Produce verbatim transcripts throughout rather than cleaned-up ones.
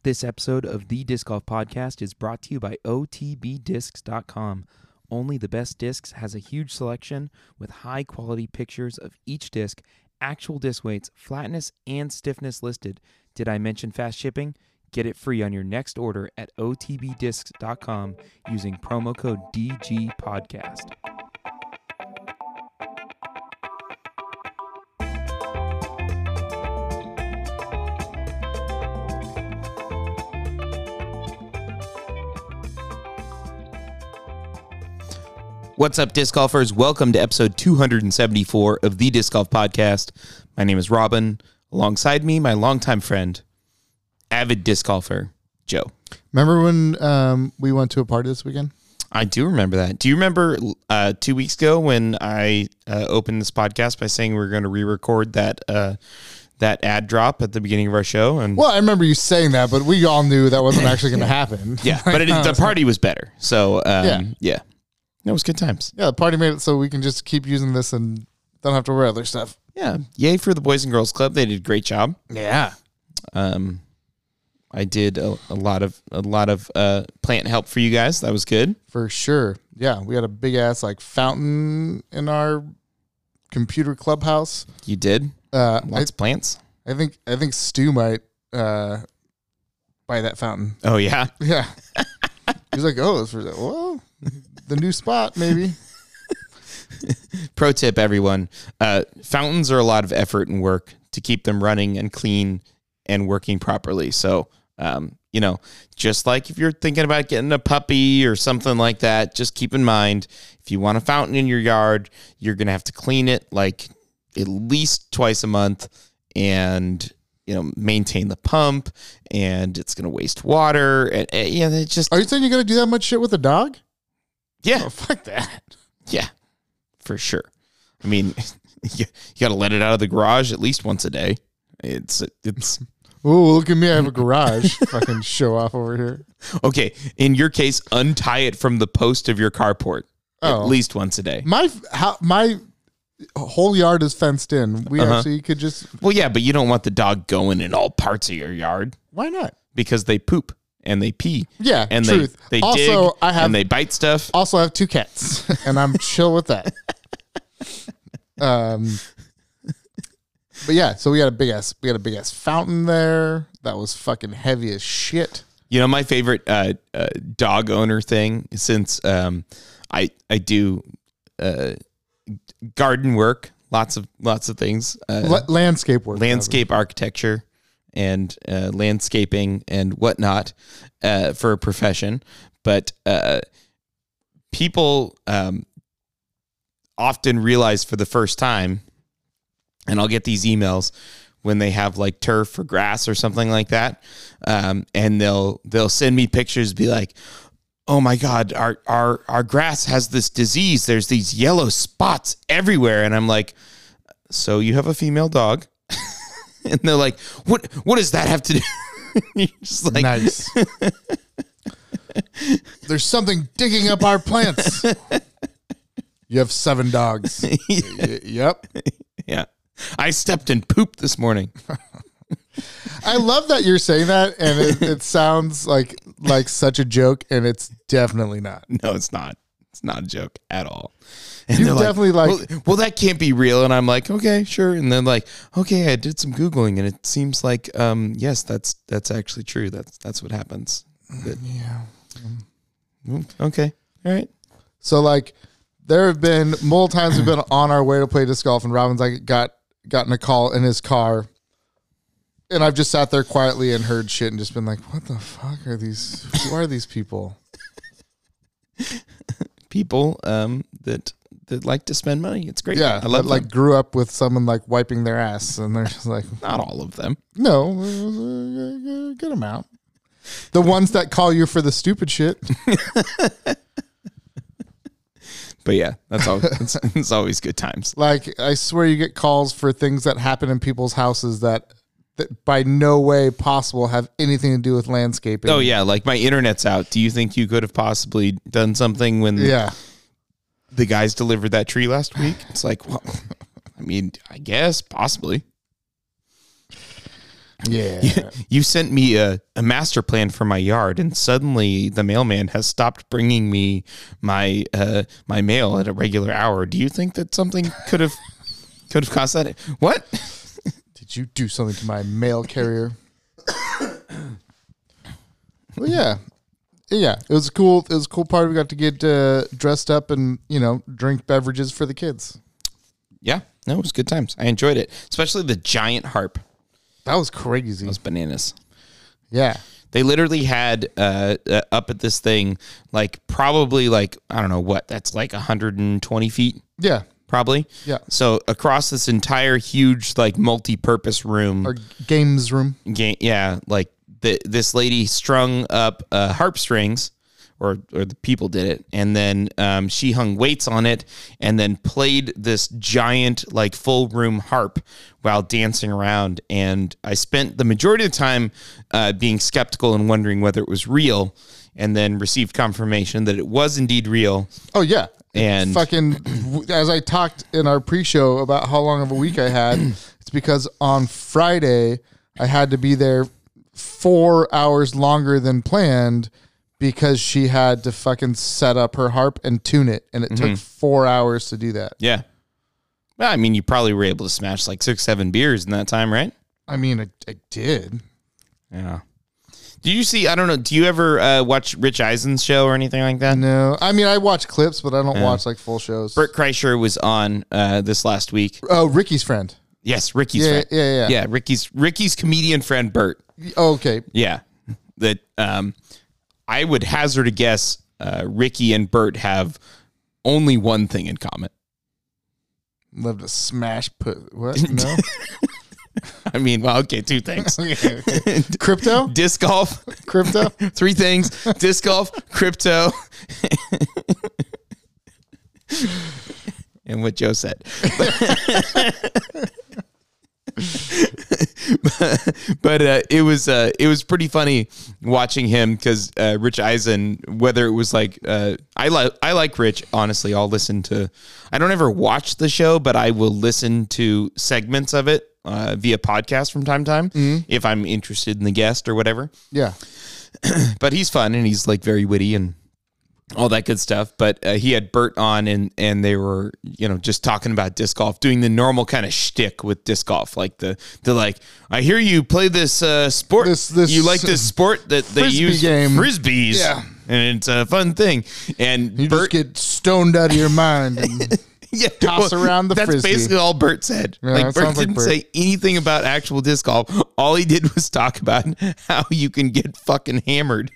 This episode of the Disc Golf Podcast is brought to you by O T B discs dot com. Only the Best Discs has a huge selection with high-quality pictures of each disc, actual disc weights, flatness, and stiffness listed. Did I mention fast shipping? Get it free on your next order at O T B discs dot com using promo code D G Podcast. What's up, disc golfers? Welcome to episode two hundred seventy-four of the Disc Golf Podcast. My name is Robin. Alongside me, my longtime friend, avid disc golfer, Joe. Remember when um, we went to a party this weekend? I do remember that. Do you remember uh, two weeks ago when I uh, opened this podcast by saying we were going to re-record that uh, that ad drop at the beginning of our show? And well, I remember you saying that, but we all knew that wasn't actually going to happen. Yeah, but it, the party was better. So, um, yeah. yeah. It was good times. Yeah, the party made it so we can just keep using this and don't have to wear other stuff. Yeah. Yay for the Boys and Girls Club. They did a great job. Yeah. Um, I did a, a lot of a lot of uh, plant help for you guys. That was good. For sure. Yeah, we had a big ass like fountain in our computer clubhouse. You did? Uh, Lots I, of plants. I think I think Stu might uh, buy that fountain. Oh yeah. Yeah. He's like, oh, it's for that. Well, the new spot maybe. Pro tip, everyone: uh, fountains are a lot of effort and work to keep them running and clean and working properly. So, um, you know, just like if you're thinking about getting a puppy or something like that, just keep in mind, if you want a fountain in your yard, you're going to have to clean it like at least twice a month and, you know, maintain the pump, and it's going to waste water. And, and yeah, it just. Are you saying you're going to do that much shit with a dog? Yeah. Oh, fuck that. Yeah, for sure. I mean, you, you got to let it out of the garage at least once a day. It's, it's. Oh, look at me. I have a garage. Fucking show off over here. Okay. In your case, untie it from the post of your carport oh. at least once a day. My, how, my whole yard is fenced in. We uh-huh. actually could just. Well, yeah, but you don't want the dog going in all parts of your yard. Why not? Because they poop and they pee. Yeah, and truth. They, they also, dig I have, and they bite stuff. Also, I have two cats, and I'm chill with that. Um, but yeah, so we had a big ass, we had a big ass fountain there that was fucking heavy as shit. You know, my favorite uh, uh, dog owner thing, since um, I I do uh, garden work, lots of lots of things, uh, L- landscape work, landscape whatever. architecture, and uh, landscaping and whatnot uh, for a profession. But uh, people um, often realize for the first time, and I'll get these emails when they have like turf or grass or something like that, um, and they'll they'll send me pictures, be like, "Oh my God, our our our grass has this disease. There's these yellow spots everywhere," and I'm like, "So you have a female dog?" And they're like, "What? What does that have to do?" You're just like, nice. There's something digging up our plants. You have seven dogs. y- yep. Yeah. I stepped in poop this morning. I love that you're saying that, and it, it sounds like like such a joke, and it's definitely not. No, it's not. It's not a joke at all. And you definitely like, like well, well, that can't be real. And I'm like, okay, sure. And then like, okay, I did some Googling, and it seems like, um, yes, that's that's actually true. That's that's what happens. But, yeah. Okay. All right. So like, there have been multiple times we've been on our way to play disc golf, and Robin's like got gotten a call in his car, and I've just sat there quietly and heard shit and just been like, what the fuck are these? Who are these people? People um, that that like to spend money. It's great. Yeah, I love that, like them. grew up with someone like wiping their ass, and they're just like, not all of them. No, a good amount. The ones that call you for the stupid shit. But yeah, that's all. It's, it's always good times. Like, I swear you get calls for things that happen in people's houses that, that by no way possible have anything to do with landscaping. Oh yeah, like my internet's out. Do you think you could have possibly done something when yeah. the guys delivered that tree last week? It's like, well, I mean, I guess possibly. Yeah. You, you sent me a, a master plan for my yard, and suddenly the mailman has stopped bringing me my uh, my mail at a regular hour. Do you think that something could have could have caused that? What? Did you do something to my mail carrier? Well, yeah. Yeah, it was a cool. It was a cool party. We got to get uh, dressed up and, you know, drink beverages for the kids. Yeah, no, it was good times. I enjoyed it, especially the giant harp. That was crazy. Those bananas. Yeah. They literally had uh, uh, up at this thing, like probably like, I don't know what, that's like one hundred twenty feet. Yeah. Probably. Yeah. So across this entire huge, like multi-purpose room. Our games room. Ga- yeah. Like the, this lady strung up uh, harp strings, or or the people did it, and then um, she hung weights on it and then played this giant, like full room harp while dancing around. And I spent the majority of the time uh, being skeptical and wondering whether it was real, and then received confirmation that it was indeed real. Oh, yeah. And fucking, as I talked in our pre-show about how long of a week I had, it's because on Friday I had to be there four hours longer than planned because she had to fucking set up her harp and tune it, and it mm-hmm. took four hours to do that. Yeah. Well, I mean, you probably were able to smash like six, seven beers in that time, right? I mean, I, I did. Yeah. Did you see, I don't know, do you ever uh, watch Rich Eisen's show or anything like that? No. I mean, I watch clips, but I don't yeah. watch like full shows. Bert Kreischer was on uh, this last week. Oh, Ricky's friend. Yes, Ricky's yeah, friend. Yeah, yeah, yeah. Yeah, Ricky's Ricky's comedian friend, Bert. Oh, okay. Yeah. That um, I would hazard a guess uh, Ricky and Bert have only one thing in common. Love to smash put what? No. I mean, well, okay, two things. okay, okay. Crypto? Disc golf. Crypto? Three things. Disc golf, crypto, and what Joe said. but but uh, it was uh, it was pretty funny watching him because uh, Rich Eisen, whether it was like uh, I like I like Rich, honestly. I'll listen to. I don't ever watch the show, but I will listen to segments of it uh, via podcast from time to time mm-hmm. if I'm interested in the guest or whatever. Yeah, but he's fun and he's like very witty and all that good stuff. But uh, he had Bert on and, and they were, you know, just talking about disc golf, doing the normal kind of shtick with disc golf. Like the, the like, I hear you play this uh, sport. This, this you like this sport that they use game. Frisbees. Yeah. And it's a fun thing. And you Bert, just get stoned out of your mind and yeah, toss well, around the that's Frisbee. That's basically all Bert said. Yeah, like Bert didn't like Bert. say anything about actual disc golf. All he did was talk about how you can get fucking hammered.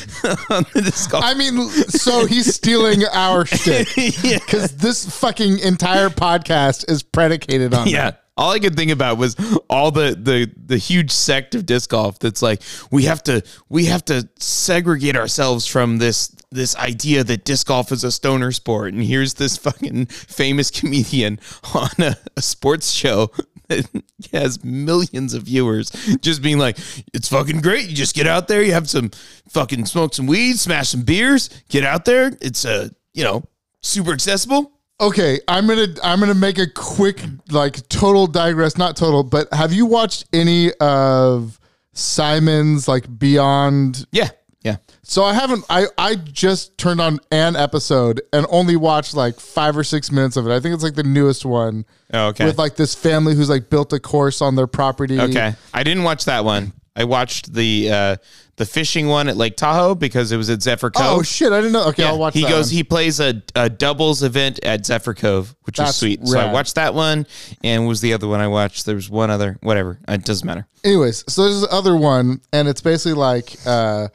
on the disc golf. I mean, so he's stealing our shit because yeah. this fucking entire podcast is predicated on yeah. that. All I could think about was all the, the the huge sect of disc golf that's like we have to we have to segregate ourselves from this this idea that disc golf is a stoner sport, and here's this fucking famous comedian on a, a sports show that has millions of viewers just being like, it's fucking great. You just get out there, you have some fucking smoke some weed, smash some beers, get out there. It's a uh, you know super accessible. Okay, I'm gonna I'm gonna make a quick like total digress, not total, but have you watched any of Simon's like Beyond? Yeah, yeah. So I haven't. I I just turned on an episode and only watched like five or six minutes of it. I think it's like the newest one. Oh, okay. With like this family who's like built a course on their property. Okay, I didn't watch that one. I watched the uh, the fishing one at Lake Tahoe because it was at Zephyr Cove. Oh shit, I didn't know. Okay, yeah, I'll watch he that goes, one. he plays a, a doubles event at Zephyr Cove, which That's was sweet. rad. So I watched that one, and what was the other one I watched? There was one other, whatever. It doesn't matter. Anyways, so there's the other one, and it's basically like uh,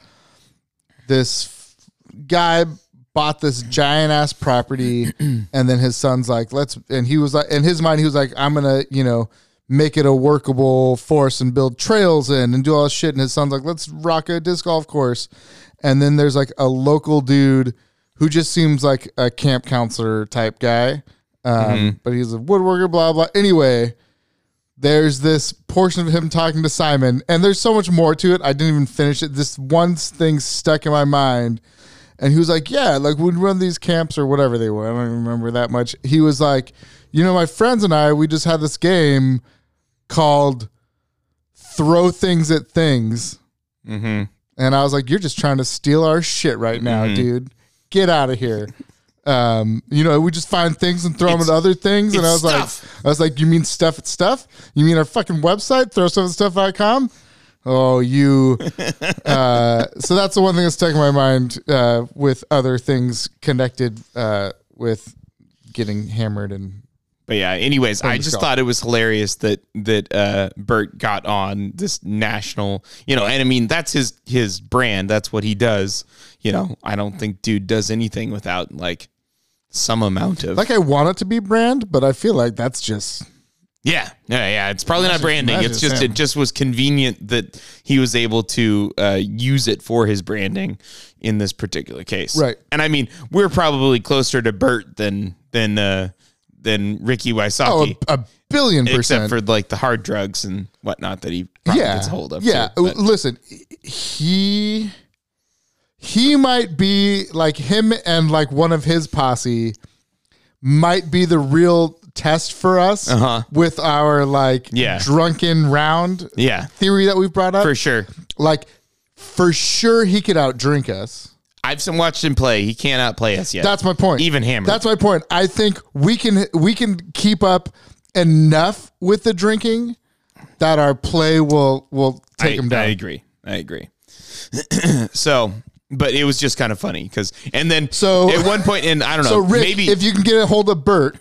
this guy bought this giant ass property, and then his son's like, let's, and he was like, in his mind, he was like, I'm gonna, you know, make it a workable force and build trails in and do all this shit. And his son's like, let's rock a disc golf course. And then there's like a local dude who just seems like a camp counselor type guy. Um, mm-hmm. But he's a woodworker, blah, blah. Anyway, there's this portion of him talking to Simon, and there's so much more to it. I didn't even finish it. This one thing stuck in my mind. And he was like, yeah, like we'd run these camps or whatever they were. I don't even remember that much. He was like, you know, my friends and I, we just had this game called throw things at things. Mm-hmm. And I was like, you're just trying to steal our shit right now, mm-hmm. dude. Get out of here. Um, you know, we just find things and throw it's, them at other things. And I was stuff. like, I was like, you mean stuff at stuff? You mean our fucking website? Throw stuff at stuff dot com? Oh, you. uh, so that's the one thing that's stuck in my mind uh, with other things connected uh, with getting hammered and. But yeah, anyways, I just thought it was hilarious that that uh, Bert got on this national, you know, and I mean, that's his his brand. That's what he does. You know, I don't think dude does anything without like some amount of. Like I want it to be brand, but I feel like that's just. Yeah, yeah, yeah. It's probably not branding. It's just him. It just was convenient that he was able to uh, use it for his branding in this particular case. Right. And I mean, we're probably closer to Bert than than. Uh, than Ricky Wysocki. Oh, a, a billion percent. Except for like the hard drugs and whatnot that he probably yeah, gets a hold of. Yeah. Too, Listen, he he might be like him and like one of his posse might be the real test for us uh-huh. with our like yeah. drunken round yeah. theory that we've brought up. For sure. Like for sure he could outdrink us. I've watched him play. He can't outplay us yet. That's my point. Even hammered. That's my point. I think we can we can keep up enough with the drinking that our play will will take I, him down. I agree. I agree. So, but it was just kind of funny because, and then so at one point, and I don't know, so Rick, maybe if you can get a hold of Bert,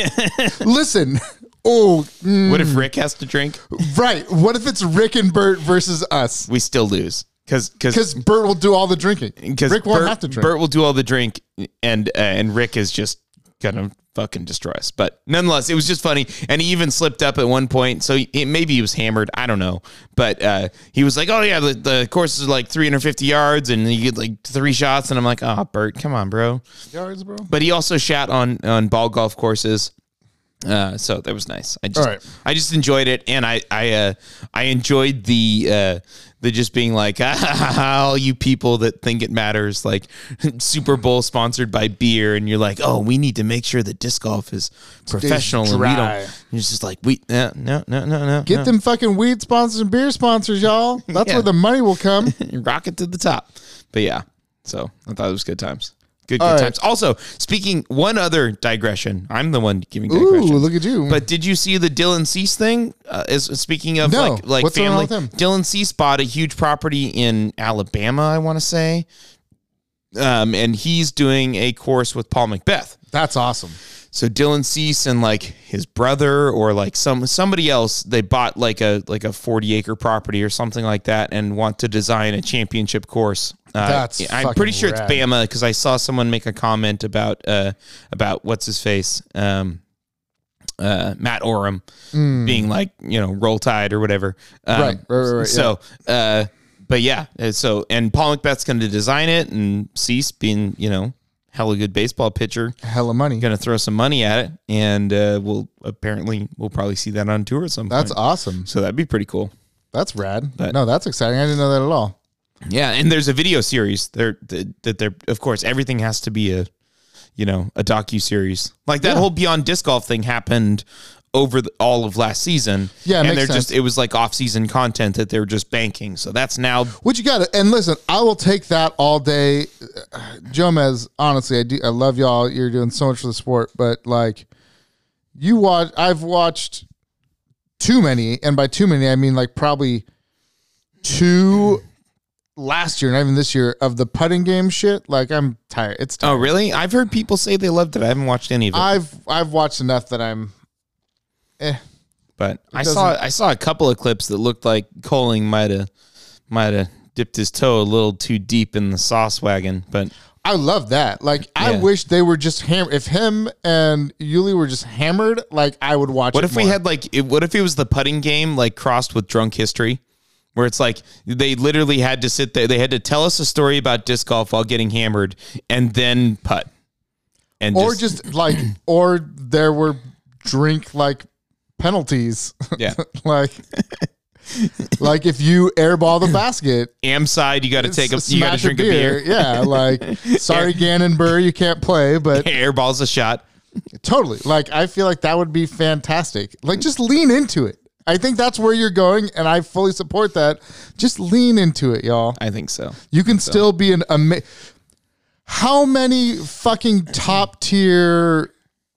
listen. Oh, mm, what if Rick has to drink? Right. What if it's Rick and Bert versus us? We still lose. Because because Bert will do all the drinking. Because Rick won't Bert, have to drink. Bert will do all the drink, and uh, and Rick is just gonna fucking destroy us. But nonetheless, it was just funny, and he even slipped up at one point. So he, maybe he was hammered. I don't know, but uh, he was like, "Oh yeah, the, the course is like three hundred fifty yards, and you get like three shots." And I'm like, "Oh, Bert, come on, bro." Yards, bro. But he also shot on on ball golf courses. Uh, so that was nice. I just, right. I just enjoyed it, and I, I, uh, I enjoyed the, uh, the just being like, ah, all you people that think it matters, like Super Bowl sponsored by beer, and you're like, oh, we need to make sure that disc golf is professional, and we don't. You're just like, we, no, no, no, no, no. Get no. them fucking weed sponsors and beer sponsors, y'all. That's Yeah. where the money will come. Rocket to the top. But yeah, so I thought it was good times. Good, good All right. times. Also, speaking, one other digression. I'm the one giving Ooh, digressions. look at you. But did you see the Dylan Cease thing? Uh, is speaking of No. like like What's going on family. with him? Dylan Cease bought a huge property in Alabama, I want to say, um, and he's doing a course with Paul Macbeth. That's awesome. So Dylan Cease and like his brother or like some somebody else, they bought like a like a forty acre property or something like that, and want to design a championship course. Uh, That's I'm pretty sure rad. it's Bama because I saw someone make a comment about uh about what's his face um uh Matt Oram Mm. being like, you know, Roll Tide or whatever. Um, Right, right, right, right, So uh but yeah, uh, so and Paul Macbeth's going to design it, and Cease being, you know, hella good baseball pitcher, Hella money. going to throw some money at it, and uh, we'll apparently we'll probably see that on tour at some That's point. awesome. So that'd be pretty cool. That's rad. But- no, that's exciting. I didn't know that at all. Yeah, and there's a video series there that, that they're, of course, everything has to be a, you know, a docu series. Like that Yeah. whole Beyond Disc Golf thing happened over the, all of last season. Yeah, it and makes they're sense. just it was like off season content that they're just banking. So that's now What you got to, and listen, I will take that all day. Jomez, honestly, I do, I love y'all. You're doing so much for the sport, but like you watch, I've watched too many, and by too many, I mean like probably two last year, not even this year, of the putting game shit. Like I'm tired. It's tired. oh really? I've heard people say they loved it. I haven't watched any of it. I've, I've watched enough that I'm, eh. But I doesn't- saw I saw a couple of clips that looked like Coling might have might have dipped his toe a little too deep in the sauce wagon. But I love that. Like, I Yeah. wish they were just hammered. If him and Yuli were just hammered, like, I would watch what it if we more. had like it, what if it was the putting game like crossed with Drunk History, where it's like they literally had to sit there, they had to tell us a story about disc golf while getting hammered and then putt, and Or just, like, or there were drink, like, penalties. yeah, like, like if you airball the basket, am side you got to take a you got to smash drink a beer, Yeah, like, sorry, Gannon Burr, you can't play, but airballs a shot. totally. Like, I feel like that would be fantastic. Like, just lean into it. I think that's where you're going, and I fully support that. Just lean into it, y'all. I think so. You can so. still be an ama- How many fucking top tier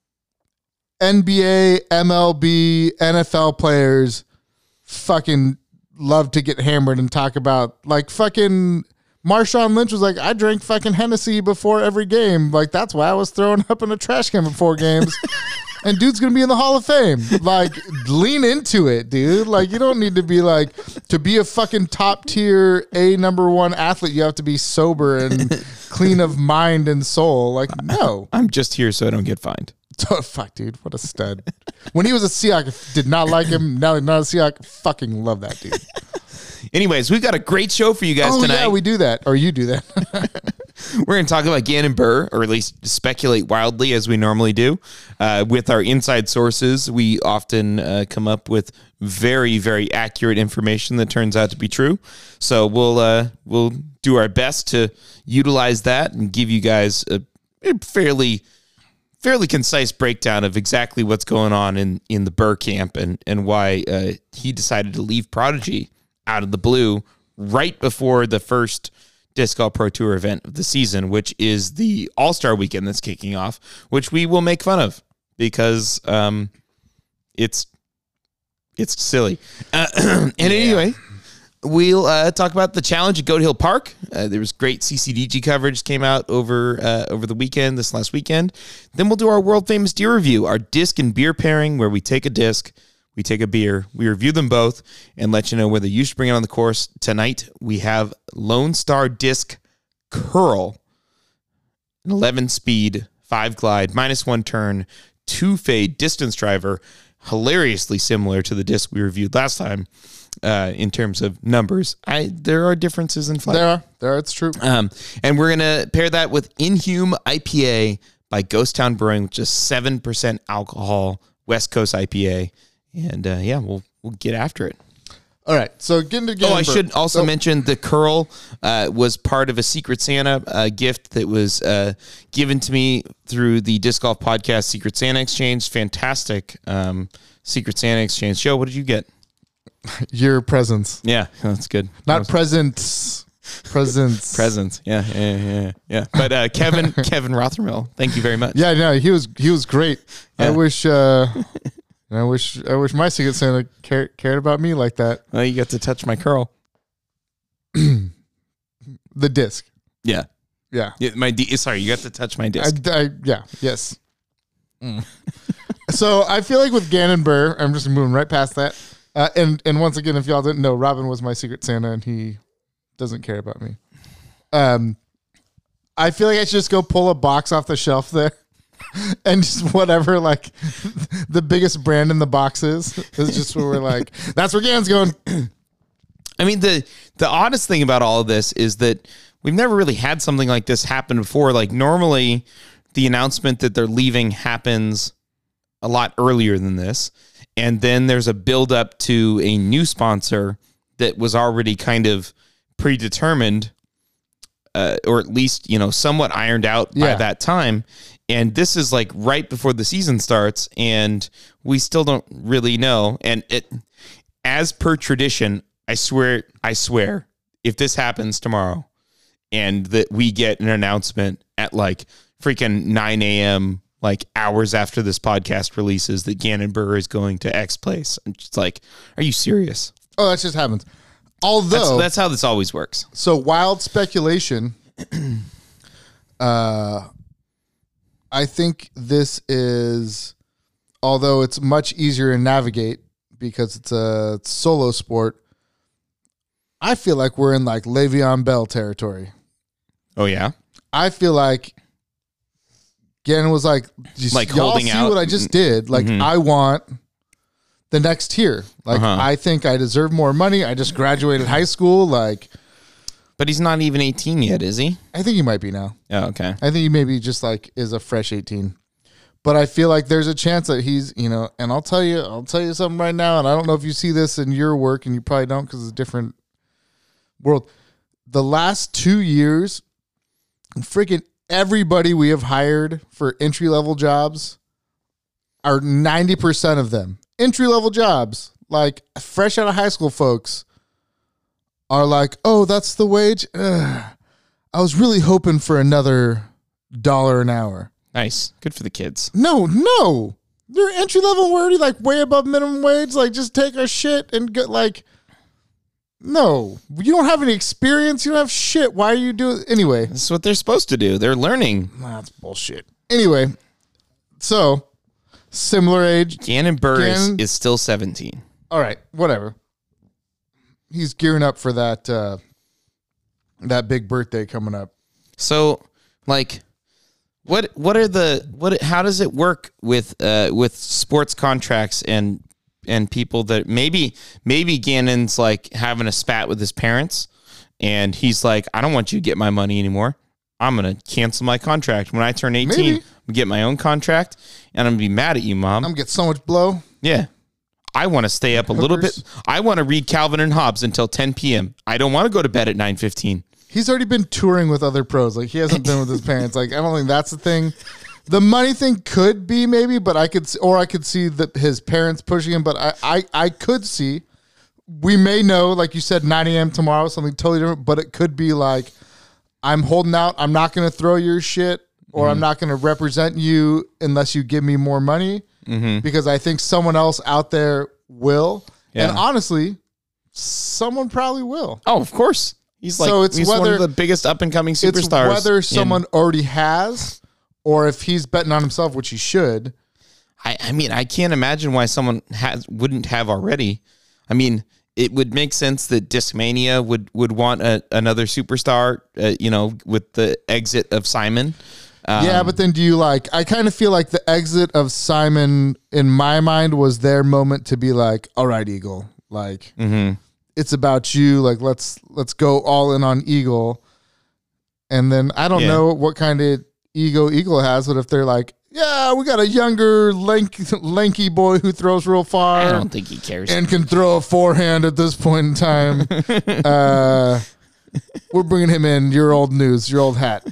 N B A, M L B, N F L players fucking love to get hammered and talk about, like, fucking Marshawn Lynch was like, I drank fucking Hennessy before every game. Like, that's why I was throwing up in a trash can before games. And dude's going to be in the Hall of Fame. Like, lean into it, dude. Like, you don't need to be like, to be a fucking top tier A number one athlete, you have to be sober and clean of mind and soul. Like, no. I'm just here so I don't get fined. Oh, fuck, dude. What a stud. When he was a Seahawk, did not like him. Now he's not a Seahawk. Fucking love that dude. Anyways, we've got a great show for you guys oh, tonight. Yeah, we do that. Or you do that. We're going to talk about Gannon Buhr, or at least speculate wildly as we normally do. Uh, with our inside sources, we often uh, come up with very, very accurate information that turns out to be true. So we'll uh, we'll do our best to utilize that and give you guys a, a fairly fairly concise breakdown of exactly what's going on in, in the Buhr camp and, and why uh, he decided to leave Prodigy out of the blue right before the first Disc Golf Pro Tour event of the season, which is the All-Star Weekend that's kicking off, which we will make fun of because um, it's it's silly. Uh, and yeah. Anyway, we'll uh, talk about the challenge at Goat Hill Park. Uh, there was great C C D G coverage came out over uh, over the weekend, this last weekend. Then we'll do our world famous deer review, our disc and beer pairing, where we take a disc, we take a beer, we review them both, and let you know whether you should bring it on the course. Tonight, we have Lone Star Disc Curl, an eleven-speed, five-glide, minus one turn, two-fade distance driver, hilariously similar to the disc we reviewed last time uh, in terms of numbers. I There are differences in flight. There are. There are. It's true. Um, and we're going to pair that with Inhume I P A by Ghost Town Brewing, which is seven percent alcohol, West Coast I P A. And uh, yeah, we'll we'll get after it. All right. So getting to Oh, I should also so, mention the curl uh, was part of a Secret Santa uh, gift that was uh, given to me through the Disc Golf Podcast Secret Santa Exchange. Fantastic um, Secret Santa Exchange. Joe, what did you get? Your presents. Yeah, that's good. Not was- presents. Presents. Presents. Yeah, yeah, yeah, yeah. But uh, Kevin Kevin Rothermill, thank you very much. Yeah, no, he was he was great. Yeah. I wish. Uh, I wish I wish my Secret Santa care, cared about me like that. Well, you got to touch my curl. The disc. Yeah. Yeah. Yeah, my D- sorry, you got to touch my disc. I, I, yeah. Yes. Mm. So I feel like with Gannon Buhr, I'm just moving right past that. Uh, and and once again, if y'all didn't know, Robin was my Secret Santa, and he doesn't care about me. Um, I feel like I should just go pull a box off the shelf there. And just whatever, like, the biggest brand in the box is, is just where we're like, that's where Gannon's going. I mean, the the oddest thing about all of this is that we've never really had something like this happen before. Like, normally, the announcement that they're leaving happens a lot earlier than this. And then there's a build-up to a new sponsor that was already kind of predetermined, uh, or at least, you know, somewhat ironed out by Yeah. that time. And this is like right before the season starts, and we still don't really know. And it, as per tradition, I swear, I swear, if this happens tomorrow, and that we get an announcement at like freaking nine a.m., like hours after this podcast releases, that Gannon Buhr is going to X place, I'm just like, are you serious? Oh, that just happens. Although That's, that's how this always works. So wild speculation. uh, I think this is, although it's much easier to navigate because it's a solo sport, I feel like we're in like Le'Veon Bell territory. Oh yeah, I feel like Gannon was like, just, Like y'all holding see out. what I just did. Like, Mhm. I want the next tier. Like, Uh-huh. I think I deserve more money. I just graduated high school. Like, but he's not even eighteen yet, is he? I think he might be now. Oh, okay. I think he maybe just like is a fresh eighteen. But I feel like there's a chance that he's, you know, and I'll tell you, I'll tell you something right now, and I don't know if you see this in your work, and you probably don't because it's a different world. The last two years, freaking everybody we have hired for entry level jobs are ninety percent of them entry level jobs. Like fresh out of high school folks are like, oh, that's the wage. Ugh. I was really hoping for another dollar an hour. Nice. Good for the kids. No, no. You're entry level. We're already like way above minimum wage. Like just take our shit and get like, no, you don't have any experience. You don't have shit. Why are you doing anyway? This is what they're supposed to do. They're learning. That's bullshit. Anyway, so similar age. Gannon Burr is, Gannon- is still seventeen. All right, whatever. He's gearing up for that uh, that big birthday coming up. So, like, what what are the what? How does it work with uh, with sports contracts and and people that maybe maybe Gannon's like having a spat with his parents, and he's like, I don't want you to get my money anymore. I'm gonna cancel my contract when I turn eighteen. Maybe. I'm gonna get my own contract, and I'm gonna be mad at you, Mom. I'm gonna get so much blow. Yeah. I want to stay up a little bit. I want to read Calvin and Hobbes until ten p.m. I don't want to go to bed at nine fifteen. He's already been touring with other pros. Like he hasn't been with his parents. Like I don't think that's the thing. The money thing could be maybe, but I could, or I could see that his parents pushing him. But I, I, I could see. We may know, like you said, nine a.m. tomorrow, something totally different. But it could be like, I'm holding out. I'm not going to throw your shit, or mm-hmm. I'm not going to represent you unless you give me more money. Mm-hmm. Because I think someone else out there will. Yeah. And honestly, someone probably will. Oh, of course. He's like so it's he's whether, one of the biggest up-and-coming superstars. It's whether someone in, already has or if he's betting on himself, which he should. I, I mean, I can't imagine why someone has wouldn't have already. I mean, it would make sense that Discmania would, would want a, another superstar, uh, you know, with the exit of Simon. Um, yeah, but then do you like, I kind of feel like the exit of Simon in my mind was their moment to be like, all right, Eagle, like mm-hmm. it's about you. Like, let's, let's go all in on Eagle. And then I don't yeah. know what kind of ego Eagle has, but if they're like, yeah, we got a younger lank, lanky boy who throws real far. I don't think he cares. And can throw a forehand at this point in time. uh, we're bringing him in. Your old news, your old hat.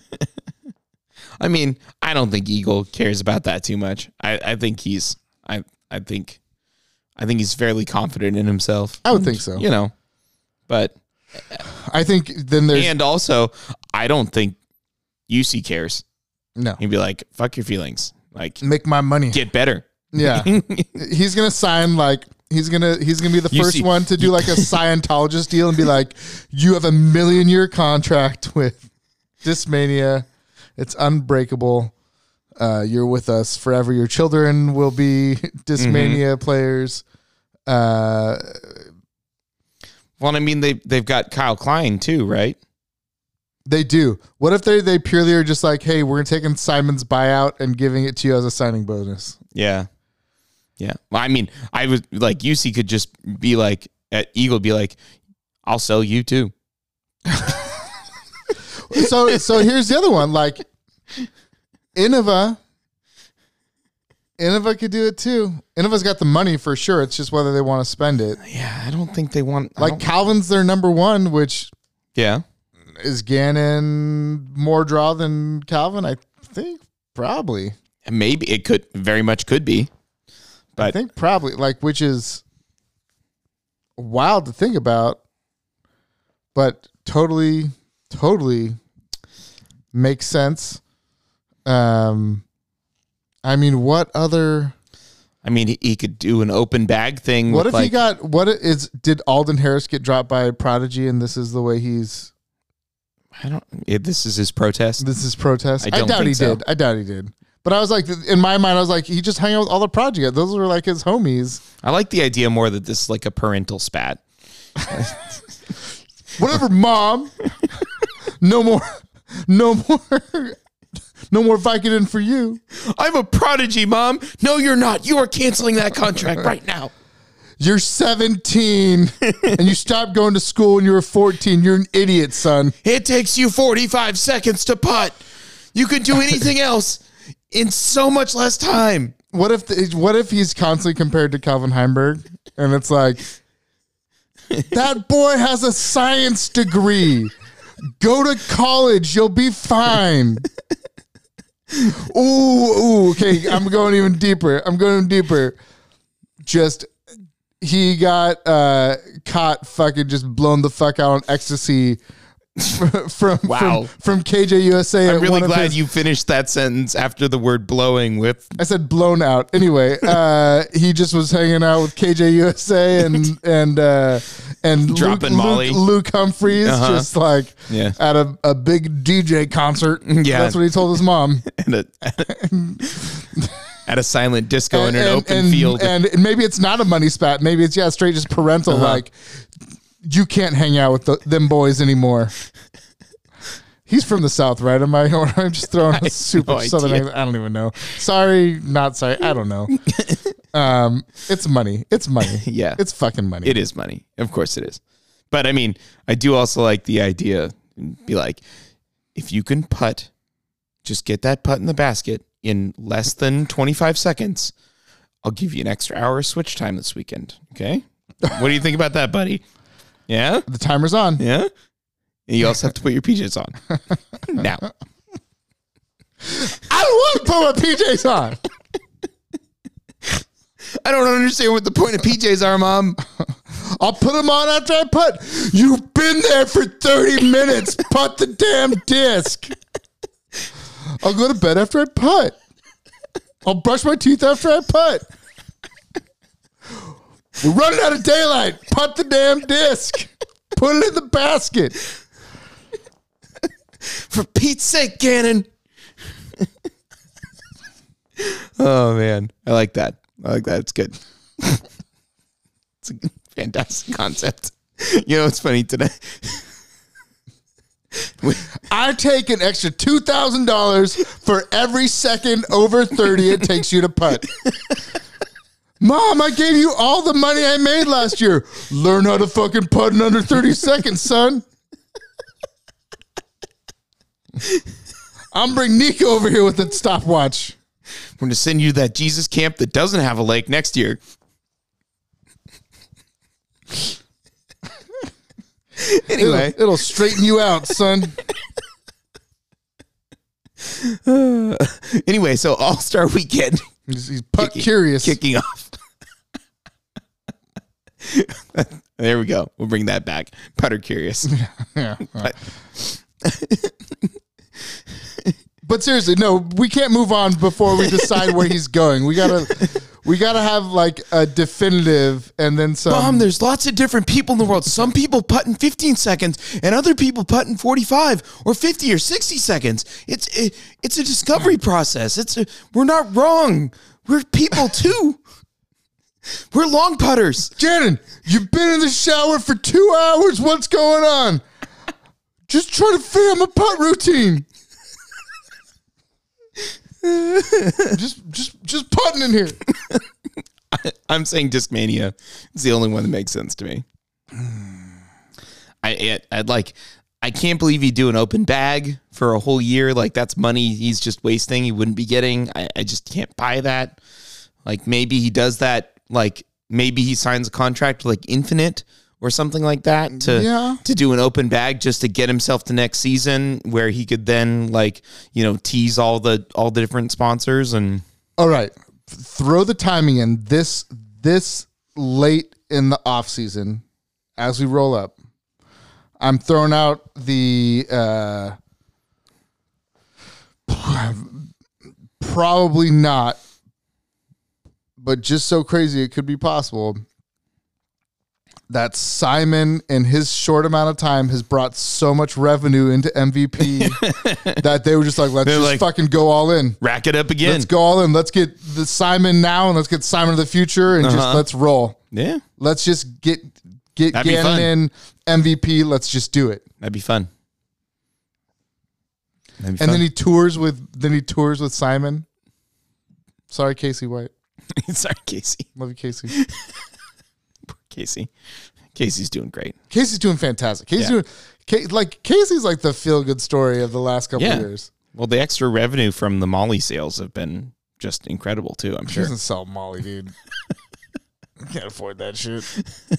I mean, I don't think Eagle cares about that too much. I, I think he's, I, I think, I think he's fairly confident in himself. I would think so. You know, but I think then there's, and also, I don't think U C cares. No, he'd be like, "Fuck your feelings, like make my money, get better." Yeah, he's gonna sign like. He's gonna he's gonna be the You first see- one to do like a Scientologist deal and be like, you have a million year contract with Discmania. It's unbreakable. Uh, you're with us forever. Your children will be Discmania mm-hmm. players. Uh, well, I mean, they they've got Kyle Klein too, right? They do. What if they they purely are just like, hey, we're taking Simon's buyout and giving it to you as a signing bonus? Yeah, yeah. Well, I mean, I was like, U C could just be like, at Eagle, be like, I'll sell you too. So so here's the other one. Like Innova. Innova could do it too. Innova's got the money for sure. It's just whether they want to spend it. Yeah, I don't think they want like Calvin's their number one, which yeah. Is Gannon more draw than Calvin? I think probably. Maybe it could very much could be. But I think probably like which is wild to think about, but totally totally makes sense. Um, I mean, what other? I mean, he, he could do an open bag thing. What with if like, he got? What is? Did Alden Harris get dropped by Prodigy, and this is the way he's? I don't. It, this is his protest. This is protest. I, don't I doubt think he so. did. I doubt he did. But I was like, in my mind, I was like, he just hung out with all the Prodigy guys. Those were like his homies. I like the idea more that this is like a parental spat. Whatever, Mom. No more. No more. No more Vicodin for you. I'm a Prodigy, Mom. No, you're not. You are canceling that contract right now. You're seventeen and you stopped going to school when you were fourteen. You're an idiot, son. It takes you forty-five seconds to putt. You can do anything else in so much less time. What if the, what if he's constantly compared to Calvin Heimberg? And it's like, that boy has a science degree. Go to college. You'll be fine. Ooh, ooh, okay. I'm going even deeper. I'm going deeper. Just he got uh, caught fucking just blown the fuck out on ecstasy from Wow. from, from K J U S A. I'm at really one of glad his- you finished that sentence after the word blowing with. I said blown out. Anyway, uh, he just was hanging out with K J U S A and and uh, and Dropping Luke, Molly. Luke, Luke Humphreys, Uh-huh. just like Yeah. at a, a big D J concert. Yeah. That's what he told his mom. And a, at a silent disco in and, an and, open and, field. and maybe it's not a money spat. Maybe it's yeah, straight just parental. Uh-huh. Like you can't hang out with the, them boys anymore. He's from the South, right? Am I? I'm just throwing a super no southern. idea. accent. I don't even know. Sorry, not sorry. I don't know. Um, it's money. It's money. Yeah. it's fucking money. It is money. Of course it is. But I mean, I do also like the idea, be like, if you can putt, just get that putt in the basket in less than twenty-five seconds, I'll give you an extra hour of switch time this weekend. Okay? What do you think about that, buddy? Yeah? The timer's on. Yeah? And you also have to put your P Js on. Now. I don't want to put my P Js on. I don't understand what the point of P Js are, Mom. I'll put them on after I putt. You've been there for thirty minutes. Putt the damn disc. I'll go to bed after I putt. I'll brush my teeth after I putt. We're running out of daylight. Putt the damn disc. Put it in the basket. For Pete's sake, Gannon. Oh, man. I like that. I like that. It's good. It's a fantastic concept. You know what's funny today? I take an extra two thousand dollars for every second over thirty it takes you to putt. Mom, I gave you all the money I made last year. Learn how to fucking putt in under thirty seconds, son. I'm bring Nico over here with that stopwatch. We're going to send you to that Jesus camp that doesn't have a lake next year. Anyway. It'll, it'll straighten you out, son. Uh, anyway, so All-Star Weekend. He's, he's putt kicking, curious. Kicking off. There we go. We'll bring that back. Putter curious. Yeah. But, But seriously, no, we can't move on before we decide where he's going. We gotta, we gotta have like a definitive, and then some. Mom, there's lots of different people in the world. Some people putt in fifteen seconds, and other people putt in forty-five or fifty or sixty seconds. It's it, it's a discovery process. It's a, we're not wrong. We're people too. We're long putters. Jaden, you've been in the shower for two hours. What's going on? Just trying to figure out my putt routine. just, just, just putting in here. I'm saying Discmania is the only one that makes sense to me. I, it, I'd like. I can't believe he'd do an open bag for a whole year. Like that's money he's just wasting. He wouldn't be getting. I, I just can't buy that. Like maybe he does that. Like maybe he signs a contract with like Infinite or something like that to Yeah. to do an open bag just to get himself to next season where he could then like you know tease all the all the different sponsors and. All right, throw the timing in this this late in the off season as we roll up. I'm throwing out the uh, probably not, but just so crazy it could be possible that Simon in his short amount of time has brought so much revenue into M V P that they were just like, let's They're just like, fucking go all in. Rack it up again. Let's go all in. Let's get the Simon now and let's get Simon of the future and Uh-huh. just let's roll. Yeah, Let's just get get That'd be fun. Gannon in M V P. Let's just do it. that'd be fun. That'd be And fun. then he tours with then he tours with Simon. Sorry, Casey White. Sorry, Casey. Love you, Casey. Casey. Casey's doing great. Casey's doing fantastic. Casey's Yeah. doing Ca- like Casey's like the feel good story of the last couple Yeah. of years. Well, the extra revenue from the Molly sales have been just incredible too, I'm He sure. doesn't sell Molly, dude. Can't afford that shit.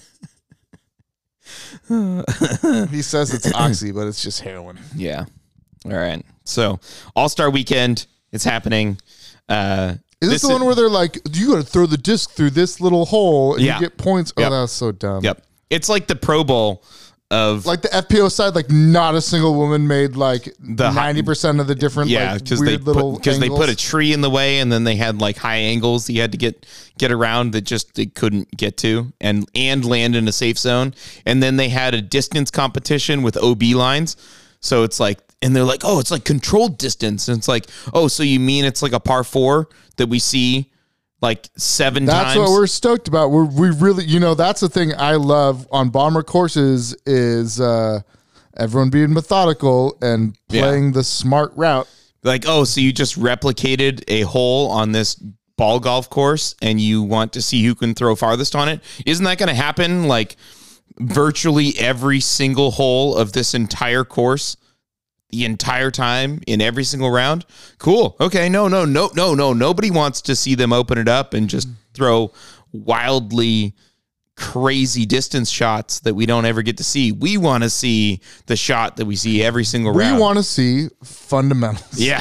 He says it's oxy, but it's just heroin. Yeah. All right. So, All-Star Weekend, it's happening. Uh, Is this, this the one is, where they're like, you got to throw the disc through this little hole and yeah. you get points? Oh, yep. That was so dumb. Yep. It's like the Pro Bowl of like the F P O side. Like not a single woman made like the ninety percent of the different yeah because like, they because they put a tree in the way and then they had like high angles that you had to get get around that just they couldn't get to and and land in a safe zone. And then they had a distance competition with O B lines. So it's like, and they're like, oh, it's like controlled distance. And it's like, oh, so you mean it's like a par four that we see like seven that's times? That's what we're stoked about. We're, we really, you know, that's the thing I love on bomber courses is uh, everyone being methodical and playing yeah. the smart route. Like, oh, so you just replicated a hole on this ball golf course and you want to see who can throw farthest on it? Isn't that going to happen like virtually every single hole of this entire course the entire time in every single round? Cool. Okay. No, no, no, no, no. Nobody wants to see them open it up and just throw wildly crazy distance shots that we don't ever get to see. We want to see the shot that we see every single we round. We want to see fundamentals. Yeah.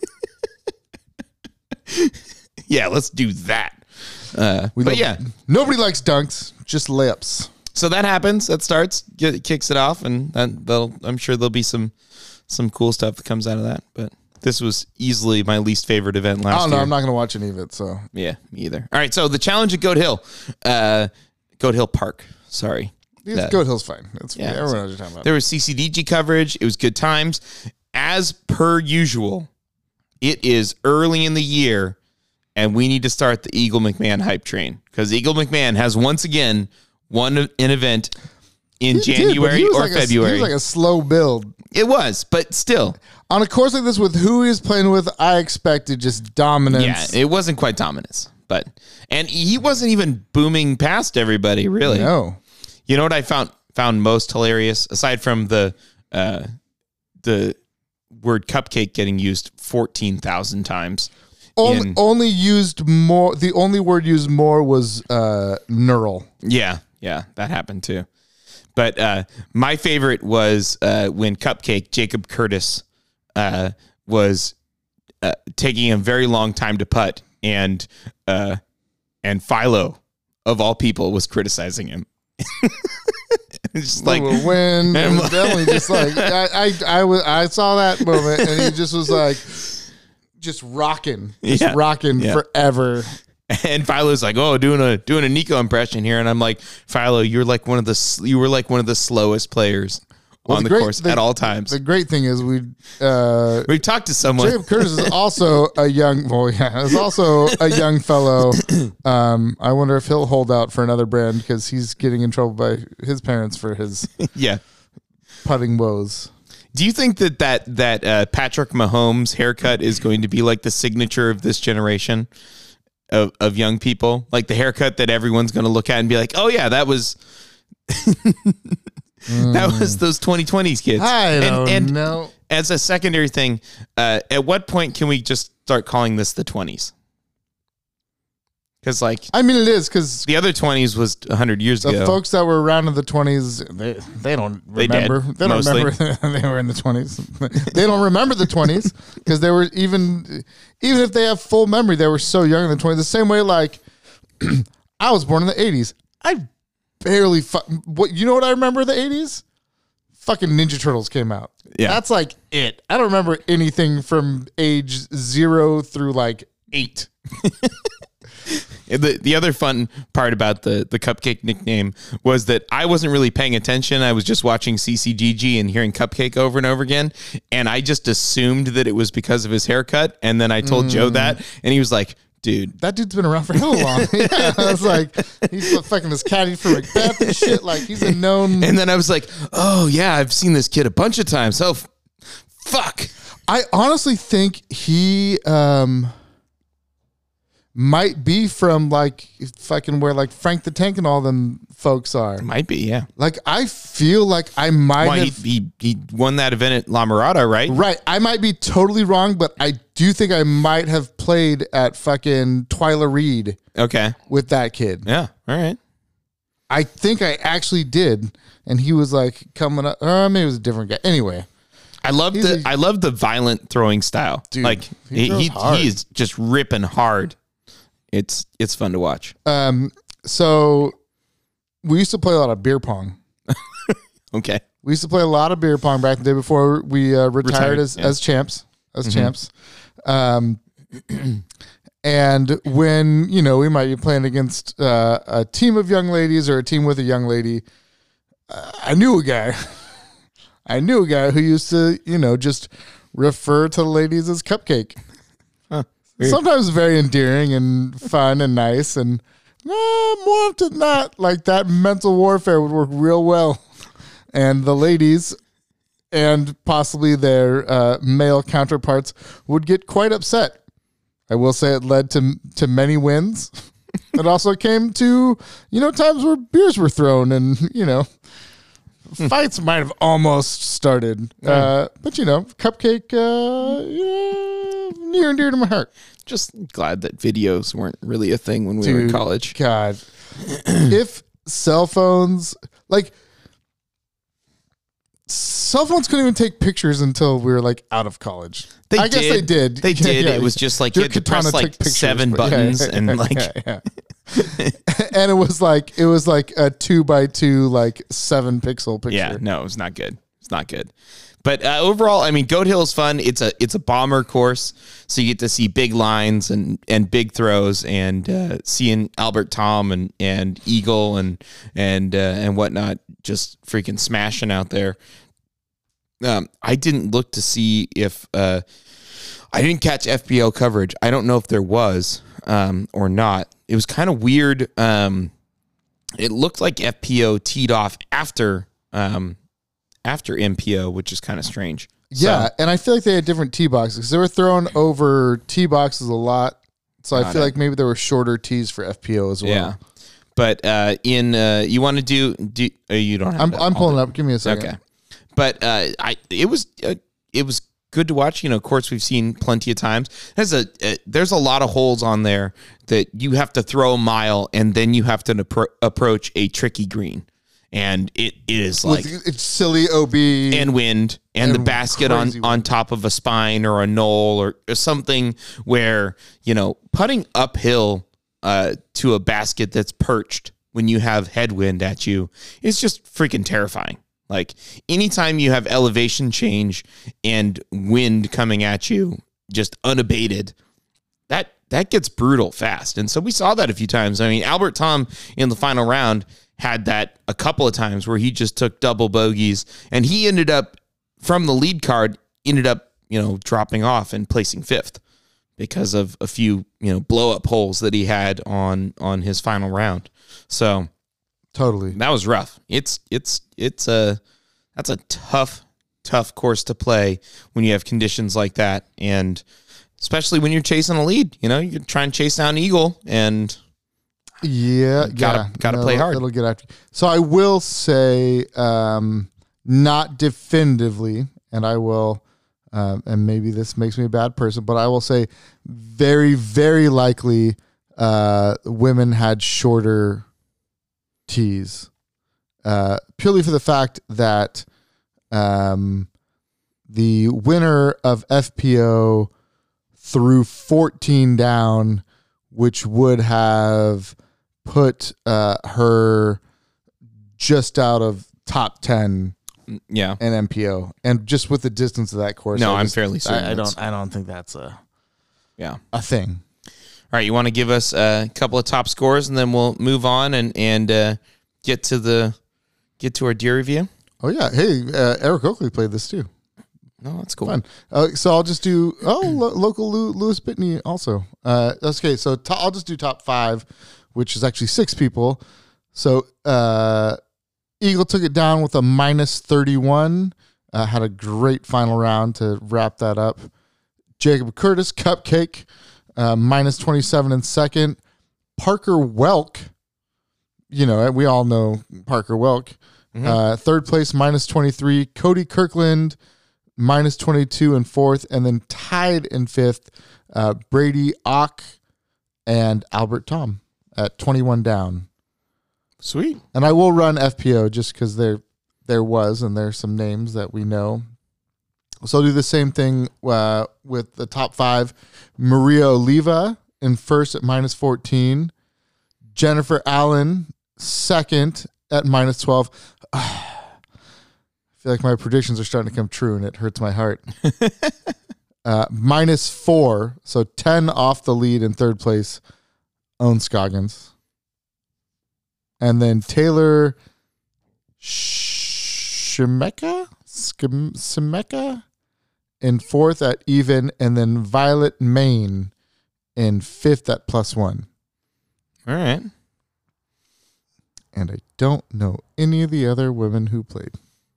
Yeah. Let's do that. Uh, we but love, yeah, nobody likes dunks, just layups. So that happens. That starts, get, kicks it off, and that, they'll. I'm sure there'll be some some cool stuff that comes out of that. But this was easily my least favorite event last year. I don't know. Year. I'm not going to watch any of it. So yeah, me either. All right. So the challenge at Goat Hill, uh, Goat Hill Park. Sorry, uh, Goat Hill's fine. It's yeah, everyone knows what you're talking about. There was C C D G coverage. It was good times, as per usual. It is early in the year, and we need to start the Eagle McMahon hype train because Eagle McMahon has once again won an event in he January did, or like February. A, he was like a slow build. It was, but still. On a course like this with who he's playing with, I expected just dominance. Yeah, it wasn't quite dominance, but and he wasn't even booming past everybody, really. No. You know what I found found most hilarious, aside from the uh, the word cupcake getting used fourteen thousand times. Only, in, only used more. The only word used more was uh, neural. Yeah. Yeah, that happened too. But uh, my favorite was uh, when Cupcake, Jacob Curtis, uh, was uh, taking a very long time to putt, and uh, and Philo, of all people, was criticizing him. It's just like when definitely just like I I I, was, I saw that moment, and he just was like just rocking, just yeah. rocking yeah. forever. And Philo's like, oh, doing a doing a Nico impression here, and I'm like, Philo, you're like one of the you were like one of the slowest players well, on the, the great, course the, at all times. The great thing is we uh, we talked to someone. Jacob Curtis is also a young, well, yeah, is also a young fellow. Um, I wonder if he'll hold out for another brand because he's getting in trouble by his parents for his yeah putting woes. Do you think that that that uh, Patrick Mahomes haircut is going to be like the signature of this generation? Of, of young people, like the haircut that everyone's going to look at and be like, oh yeah, that was mm. that was those twenty twenties kids. I and, don't and know. As a secondary thing, uh, at what point can we just start calling this the twenties? Because like, I mean, it is because the other twenties was a hundred years the ago. The folks that were around in the twenties, they they don't remember. They, did, they don't mostly. remember they were in the twenties. They don't remember the twenties because they were even even if they have full memory, they were so young in the twenties. The same way, like I was born in the eighties. I barely fu- what you know what I remember the eighties? Fucking Ninja Turtles came out. Yeah, that's like it. I don't remember anything from age zero through like eight. The the other fun part about the, the Cupcake nickname was that I wasn't really paying attention. I was just watching C C G G and hearing Cupcake over and over again. And I just assumed that it was because of his haircut. And then I told mm. Joe that. And he was like, dude. That dude's been around for hell long. Yeah, I was like, he's fucking his caddy for Macbeth and shit. Like, he's a known. And then I was like, oh, yeah, I've seen this kid a bunch of times. Oh, f- fuck. I honestly think he... um. might be from like fucking where like Frank the Tank and all them folks are. Might be, yeah. Like I feel like I might well, have he, he he won that event at La Mirada, right? Right. I might be totally wrong, but I do think I might have played at fucking Twyla Reed. Okay. With that kid. Yeah. All right. I think I actually did, and he was like coming up. Uh, maybe it was a different guy. Anyway. I love He's the a- I love the violent throwing style. Dude, like he he throws he, hard. he is just ripping hard. It's it's fun to watch. Um, so we used to play a lot of beer pong. Okay. We used to play a lot of beer pong back in the day before we uh, retired, Retired, as, yeah. as champs, as champs. Um, and when, you know, we might be playing against uh, a team of young ladies or a team with a young lady, uh, I knew a guy. I knew a guy who used to, you know, just refer to the ladies as Cupcake. Huh, weird. Sometimes very endearing and fun and nice. And uh, more often than not, like that mental warfare would work real well. And the ladies and possibly their uh, male counterparts would get quite upset. I will say it led to to many wins. It also came to, you know, times where beers were thrown and, you know, fights might have almost started. Uh, but, you know, Cupcake, uh, yeah, near and dear to my heart. Just glad that videos weren't really a thing when we were in Dude, college. God. If cell phones, like, cell phones couldn't even take pictures until we were like out of college. They I guess they did. They Yeah, did. yeah. It was just like you Dirk had to press Katana like took pictures, seven but yeah, buttons yeah, and yeah, like yeah, yeah. And it was like it was like a two by two like seven pixel picture. yeah, no, it was not good. It's not good. But uh, overall, I mean, Goat Hill is fun. It's a it's a bomber course, so you get to see big lines and, and big throws, and uh, seeing Albert Tom and, and Eagle and and uh, and whatnot just freaking smashing out there. Um, I didn't look to see if uh, I didn't catch F P O coverage. I don't know if there was um, or not. It was kind of weird. Um, it looked like F P O teed off after. Um, after M P O, which is kind of strange. Yeah, So, and I feel like they had different tee boxes because they were throwing over tee boxes a lot. So I Got feel it. like maybe there were shorter tees for F P O as well. yeah. But uh, in uh, you want to do do uh, you don't have I'm that I'm all pulling the- it up. Give me a second. Okay. But uh, I it was uh, it was good to watch. You know, courts we've seen plenty of times. There's a uh, there's a lot of holes on there that you have to throw a mile and then you have to appro- approach a tricky green, and it is like With, it's silly O B. and wind and, the And basket on, crazy on wind. top of a spine or a knoll or, or something where, you know, putting uphill uh, to a basket that's perched when you have headwind at you is just freaking terrifying. Like anytime you have elevation change and wind coming at you just unabated, that that gets brutal fast. And so we saw that a few times. I mean, Albert Tom in the final round had that a couple of times where he just took double bogeys and he ended up from the lead card, ended up, you know, dropping off and placing fifth because of a few, you know, blow up holes that he had on, on his final round. So Totally. that was rough. It's, it's, it's a, that's a tough, tough course to play when you have conditions like that. And especially when you're chasing a lead, you know, you try and chase down Eagle and Yeah, Gotta- yeah. gotta play it'll- hard. It'll get after you. So I will say, um, not definitively, and I will, um, and maybe this makes me a bad person, but I will say, very, very likely, uh, women had shorter tees, uh, purely for the fact that, um, the winner of F P O threw fourteen down, which would have put uh, her just out of top ten yeah. in M P O, and just with the distance of that course, No, I I'm just- fairly certain. I, I that's- don't. I don't think that's a Yeah. a thing. All right, you want to give us a couple of top scores, and then we'll move on and and uh, get to the get to our deer review. Oh yeah. Hey, uh, Eric Oakley played this too. No, that's cool. Fun. Uh, so I'll just do oh lo- local Lew- Lewis Bitney also. Uh, okay, so to- I'll just do top five, which is actually six people. So uh, Eagle took it down with a minus thirty-one. Uh, had a great final round to wrap that up. Jacob Curtis, Cupcake, uh, minus twenty-seven in second. Parker Welk, you know, we all know Parker Welk. Uh, third place, minus twenty-three. Cody Kirkland, minus twenty-two in fourth. And then tied in fifth, uh, Brady Ock and Albert Tom at twenty-one down. Sweet. And I will run F P O just because there there was, and there's some names that we know. So I'll do the same thing uh, with the top five. Maria Oliva in first at minus fourteen. Jennifer Allen second at minus twelve. I feel like my predictions are starting to come true, and it hurts my heart. uh, minus four, so ten off the lead in third place, Owen Scoggins. And then Taylor Shemeka? Shemeka in fourth at even, and then Violet Main in fifth at plus one. All right. And I don't know any of the other women who played.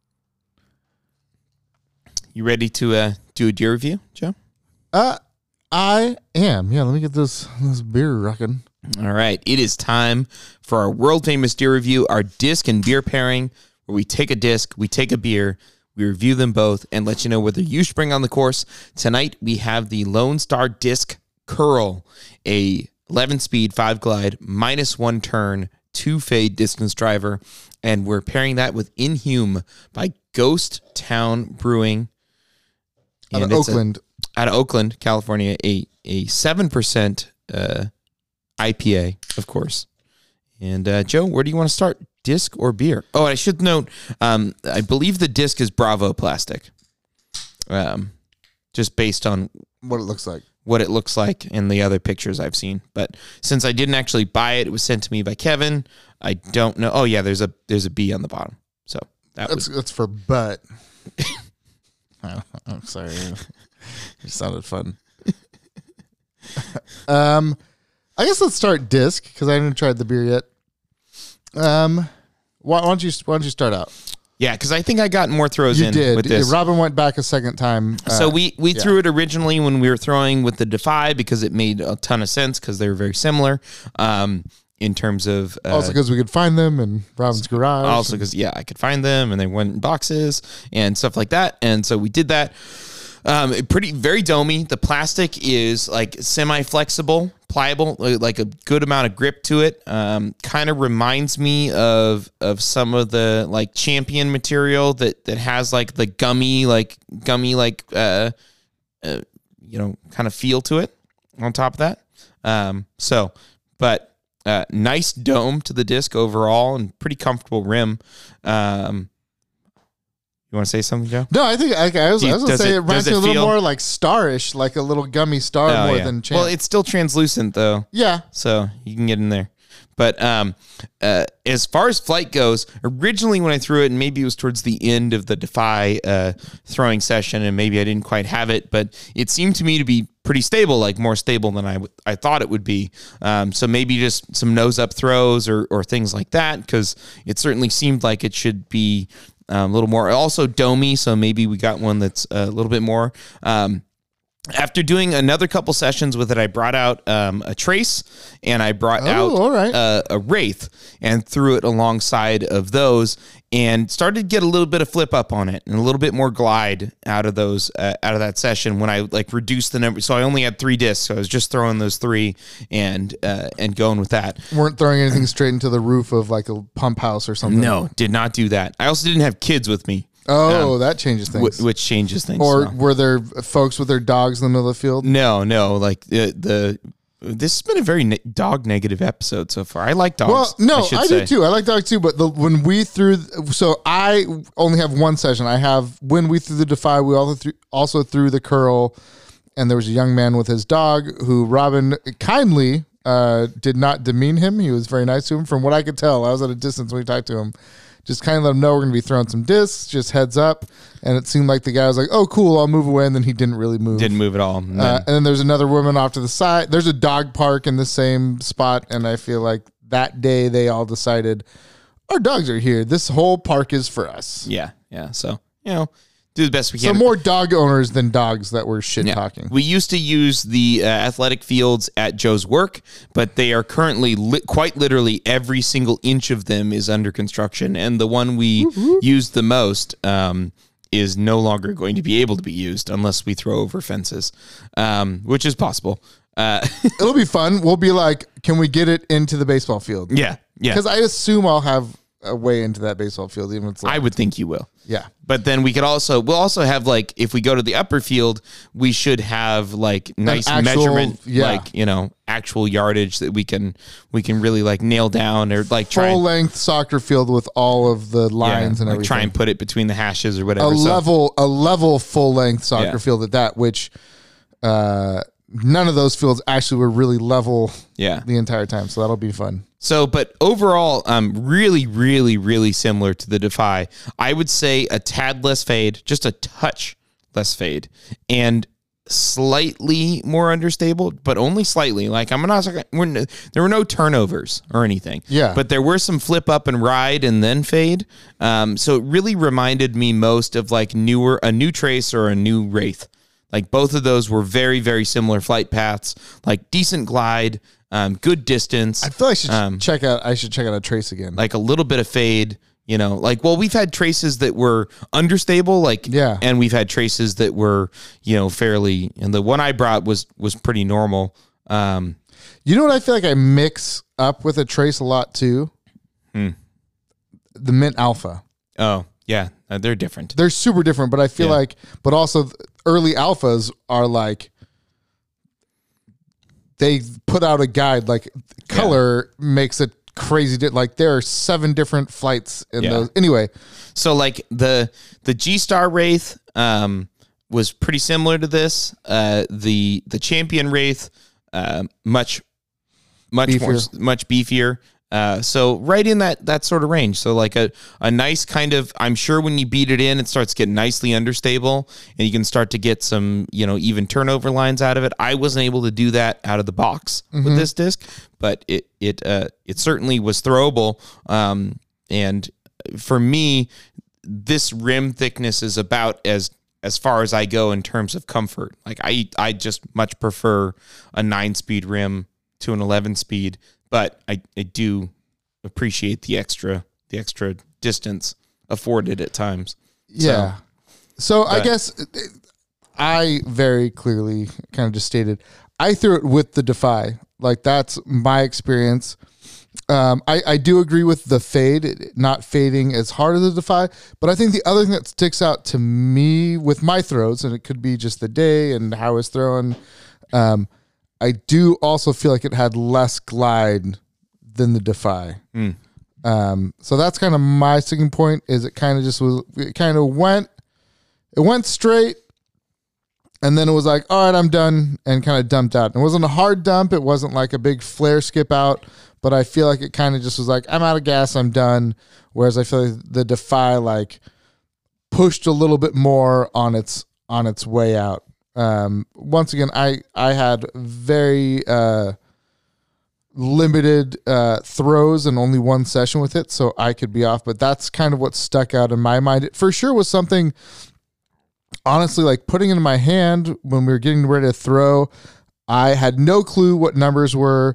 You ready to uh, do a deer review, Joe? Uh, I am. Yeah, let me get this, this beer rocking. All right. It is time for our world-famous deer review, our disc and beer pairing, where we take a disc, we take a beer, we review them both, and let you know whether you spring on the course. Tonight, we have the Lone Star Disc Curl, a eleven-speed, five-glide, minus one turn, two-fade distance driver, and we're pairing that with Inhume by Ghost Town Brewing. Out And of it's a- Oakland. out of Oakland, California, a a seven percent uh, I P A, of course. And uh, Joe, where do you want to start, disc or beer? Oh, I should note, um, I believe the disc is Bravo plastic, um, just based on What it looks like. what it looks like in the other pictures I've seen. But since I didn't actually buy it, it was sent to me by Kevin. I don't know. Oh yeah, there's a there's a B on the bottom. So that That's, was that's for butt. Oh, I'm sorry. It sounded fun. um, I guess let's start disc because I haven't tried the beer yet. Um, why, why don't you why don't you start out? yeah, because I think I got more throws You in did. with this. Robin went back a second time. Uh, So we, we yeah. threw it originally when we were throwing with the Defy because it made a ton of sense because they were very similar um, in terms of uh, also because we could find them in Robin's garage. also because yeah I could find them and they went in boxes and stuff like that, and so we did that. Um, it pretty very domey. The plastic is like semi flexible, pliable, like a good amount of grip to it. Um, kind of reminds me of of some of the like Champion material that that has like the gummy like gummy like uh, uh you know kind of feel to it. On top of that, um, so but uh, nice dome to the disc overall and pretty comfortable rim. Um, You want to say something, Joe? No, I think I, I was, Do you- I was going to does say it- it reminds does me it a little feel- more like starish, like a little gummy star Oh, more yeah. than champ. Well, it's still translucent though, yeah. so you can get in there. But um, uh, as far as flight goes, originally when I threw it, and maybe it was towards the end of the Defy uh, throwing session, and maybe I didn't quite have it, but it seemed to me to be pretty stable, like more stable than I, w- I thought it would be. Um, so maybe just some nose up throws or, or things like that, because it certainly seemed like it should be um, a little more. Also domey, so maybe we got one that's a little bit more. Um, After doing another couple sessions with it, I brought out um, a Trace and I brought Oh, out all right. uh, a Wraith and threw it alongside of those and started to get a little bit of flip up on it and a little bit more glide out of those uh, out of that session when I like reduced the number. So I only had three discs, so I was just throwing those three and uh, and going with that. Weren't throwing anything straight into the roof of like a pump house or something. No, did not do that. I also didn't have kids with me, Oh, that changes things. wh- which changes things. or so. were there folks with their dogs in the middle of the field? No, no, like the the. This has been a very ne- dog negative episode so far. I like dogs. Well, no, should I, say. do too. I like dogs too. But the, when we threw, so I only have one session. I have when we threw the Defy, we also threw, also threw the curl, and there was a young man with his dog who Robin kindly uh, did not demean him. He was very nice to him. From what I could tell, I was at a distance when we talked to him. Just kind of let him know we're going to be throwing some discs, just heads up. And it seemed like the guy was like, oh, cool, I'll move away. And then he didn't really move. Didn't move at all. And then- Uh, and then there's another woman off to the side. There's a dog park in the same spot. And I feel like that day they all decided our dogs are here. This whole park is for us. yeah, yeah. So, you know, do the best we So can. more dog owners than dogs that were shit Yeah. talking. We used to use the uh, athletic fields at Joe's work, but they are currently li- quite literally every single inch of them is under construction. And the one we use the most um, is no longer going to be able to be used unless we throw over fences, um, which is possible. Uh, It'll be fun. We'll be like, can we get it into the baseball field? yeah, yeah. Because I assume I'll have a way into that baseball field, even if it's I would think you will. yeah. But then we could also we'll also have like if we go to the upper field, we should have like nice actual- measurement, yeah. like you know actual yardage that we can we can really like nail down or like try Full and, length soccer field with all of the lines yeah, and like everything. try and put it between the hashes or whatever. a So- level a level full length soccer Yeah. field at that, which uh, none of those fields actually were really level yeah. the entire time. So that'll be fun. So, but overall, um, really, really, really similar to the Defy. I would say a tad less fade, just a touch less fade, and slightly more understable, but only slightly. Like I'm not, we're, n- there were no turnovers or anything. Yeah. But there were some flip up and ride and then fade. Um, so it really reminded me most of like newer, a new Trace or a new Wraith. Like both of those were very, very similar flight paths, like decent glide. Um, good distance. I feel I should Um, check out. I should check out a Trace again. like a little bit of fade, you know, like, well, we've had traces that were understable, like, Yeah. and we've had traces that were, you know, fairly, and the one I brought was, was pretty normal. Um, You know what I feel like I mix up with a Trace a lot too? Hmm. The Mint Alpha. oh yeah, uh, they're different. They're super different, but I feel Yeah. like, but also th- early alphas are like, they put out a guide, like color makes it crazy. Di- like there are seven different flights in Yeah. those. Anyway, So like the, the G Star Wraith, um, was pretty similar to this. Uh, the, the Champion Wraith, uh, much, much Beefier. more, much beefier. Uh, so right in that, that sort of range. So like a, a nice kind of, I'm sure when you beat it in, it starts getting nicely understable and you can start to get some, you know, even turnover lines out of it. I wasn't able to do that out of the box with this disc, but it, it, uh, it certainly was throwable. Um, and for me, this rim thickness is about as, as far as I go in terms of comfort. Like I, I just much prefer a nine speed rim to an eleven speed. But I, I do appreciate the extra the extra distance afforded at times. yeah. So, I but- guess uh, I very clearly kind of just stated I threw it with the Defy. Like that's my experience. Um, I, I do agree with the fade, it not fading as hard as the Defy, but I think the other thing that sticks out to me with my throws, and it could be just the day and how it's throwing, um, I do also feel like it had less glide than the Defy. Mm. Um, so that's kind of my sticking point. Is it kind of just was it kind of went, it went straight, and then it was like, all right, I'm done, and kind of dumped out. It wasn't a hard dump. It wasn't like a big flare skip out, but I feel like it kind of just was like, I'm out of gas, I'm done. Whereas I feel like the Defy like pushed a little bit more on its on its way out. Um, once again, I, I had very, uh, limited, uh, throws and only one session with it. So I could be off, but that's kind of what stuck out in my mind. It for sure was something, honestly, like putting it in my hand when we were getting ready to throw. I had no clue what numbers were.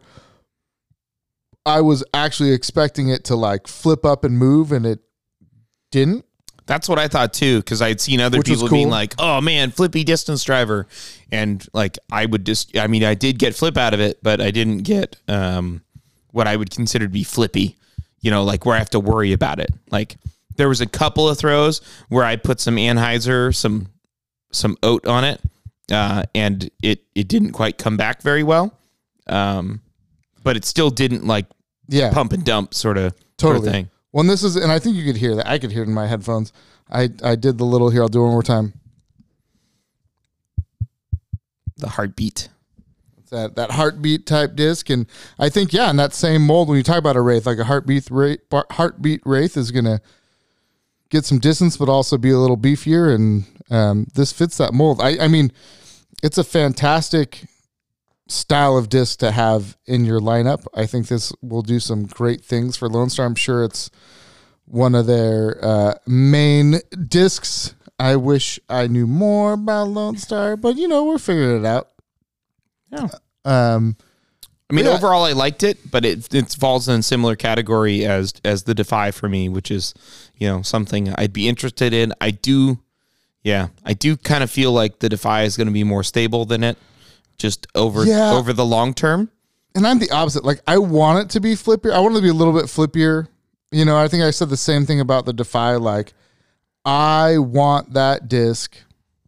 I was actually expecting it to like flip up and move, and it didn't. That's what I thought too, because I'd seen other Which was people being cool. like, "Oh man, flippy distance driver," and like I would just, I mean, I did get flip out of it, but I didn't get um, what I would consider to be flippy. You know, like where I have to worry about it. Like there was a couple of throws where I put some Anheuser, some some oat on it, uh, and it it didn't quite come back very well. Um, but it still didn't like Yeah, pump and dump sort of totally. sort of thing. Well, this is, and I think you could hear that. I could hear it in my headphones. I, I did the little here. I'll do it one more time. The heartbeat. It's that that heartbeat type disc, and I think yeah, in that same mold, when you talk about a Wraith, like a heartbeat Wraith, heartbeat Wraith is gonna get some distance, but also be a little beefier, and um, this fits that mold. I, I mean, it's a fantastic style of disc to have in your lineup. I think this will do some great things for Lone Star. I'm sure it's one of their uh, main discs. I wish I knew more about Lone Star, but you know, we're figuring it out. Yeah. Um, I mean, Yeah. overall, I liked it, but it it falls in a similar category as as the Defy for me, which is, you know, something I'd be interested in. I do, yeah, I do kind of feel like the Defy is going to be more stable than it, just over Yeah. over the long term. and I'm the opposite. Like I want it to be flippier. I want it to be a little bit flippier You know, I think I said the same thing about the Defy. Like, I want that disc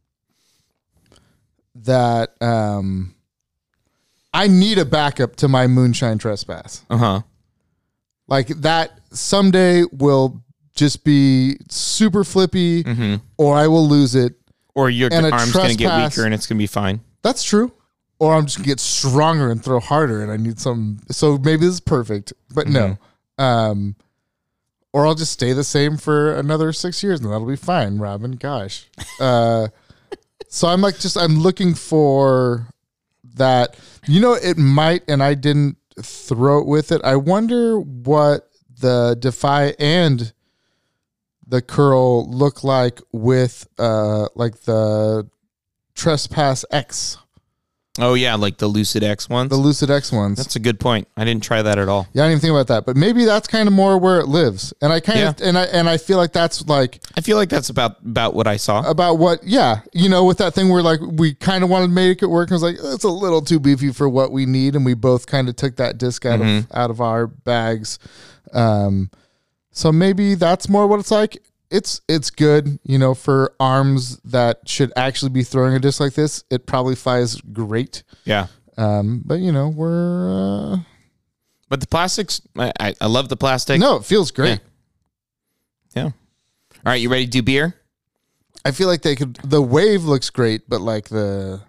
that um, I need a backup to my Moonshine Trespass. Uh huh. Like that someday will just be super flippy, mm-hmm. or I will lose it. Or your And a arm's going to get trespass- weaker and it's going to be fine. That's true. Or I'm just gonna get stronger and throw harder, and I need some. So maybe this is perfect, but no. Um, or I'll just stay the same for another six years, and that'll be fine, Robin. Gosh. Uh, so I'm like, just I'm looking for that. You know, it might, and I didn't throw it with it. I wonder what the Defy and the Curl look like with, uh, like the Trespass X. Oh, yeah, like the Lucid X ones? The Lucid X ones. That's a good point. I didn't try that at all. Yeah, I didn't even think about that. But maybe that's kind of more where it lives. And I kind Yeah. of and I and I feel like that's like I feel like that's about, about what I saw. about what yeah, you know, with that thing where like we kind of wanted to make it work. And I was like, it's a little too beefy for what we need, and we both kind of took that disc out Mm-hmm. of out of our bags. Um so maybe that's more what it's like. It's it's good, you know, for arms that should actually be throwing a disc like this. It probably flies great. Yeah. Um, but you know, we're uh, But the plastics, I, I, I love the plastic. no, it feels great. Yeah. All right, you ready to do beer? I feel like they could. The wave looks great, but like the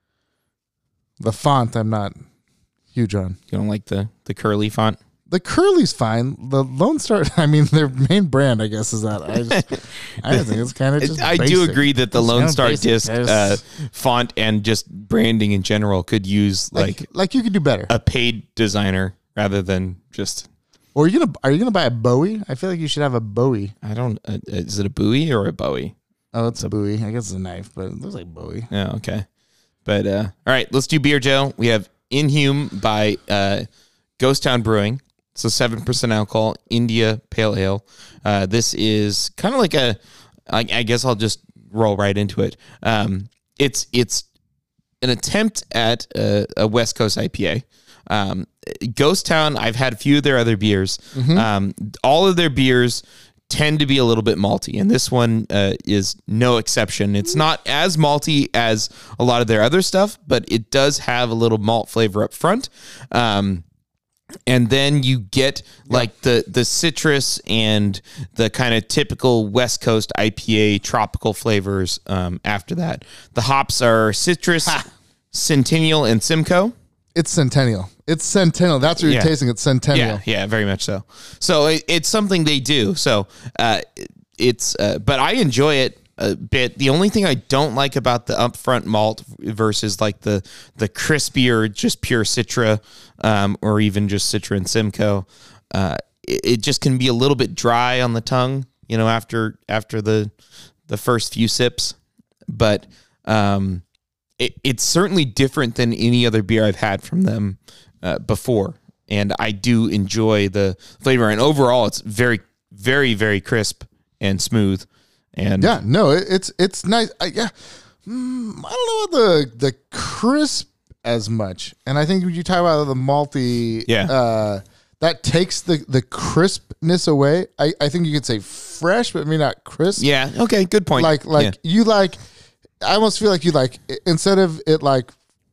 the font, I'm not huge on. You don't like the, the curly font? The Curly's fine. The Lone Star, I mean, their main brand, I guess, is that. I just, I think it's kind of just. I basic. do agree that the It's Lone kinda Star basic. disc uh, There's- font and just branding in general could use like, like like you could do better. a paid designer rather than just, Or are you gonna are you gonna buy a Bowie? I feel like you should have a Bowie. I don't, uh, is it a Bowie or a Bowie? Oh, it's a Bowie. I guess it's a knife, but it looks like Bowie. Yeah, okay. But, uh, all right, let's do beer, Joe. We have Inhume by uh, Ghost Town Brewing. So seven percent alcohol, India Pale Ale. Uh, this is kind of like a, I, I guess I'll just roll right into it. Um, it's it's an attempt at a, a West Coast I P A. Um, Ghost Town, I've had a few of their other beers. Um, all of their beers tend to be a little bit malty, and this one uh, is no exception. It's not as malty as a lot of their other stuff, but it does have a little malt flavor up front. Um, And then you get like the, the citrus and the kind of typical West Coast I P A tropical flavors um, after that. The hops are citrus, Centennial, and Simcoe. It's Centennial. It's Centennial. That's what you're Yeah. tasting. It's Centennial. Yeah, yeah, very much so. So it, it's something they do. So uh, it's, uh, but I enjoy it a bit. The only thing I don't like about the upfront malt versus like the the crispier, just pure Citra, um, or even just Citra and Simcoe, uh, it, it just can be a little bit dry on the tongue, you know, after after the the first few sips. But um, it, it's certainly different than any other beer I've had from them uh, before, and I do enjoy the flavor. And overall, it's very, very, very crisp and smooth. And Yeah, no, it, it's it's nice. I, yeah, mm, I don't know about the the crisp as much, and I think when you talk about the malty, Yeah. uh, that takes the the crispness away. I, I think you could say fresh, but maybe not crisp. yeah, okay, good point. like like Yeah. you like. I almost feel like you like instead of it like.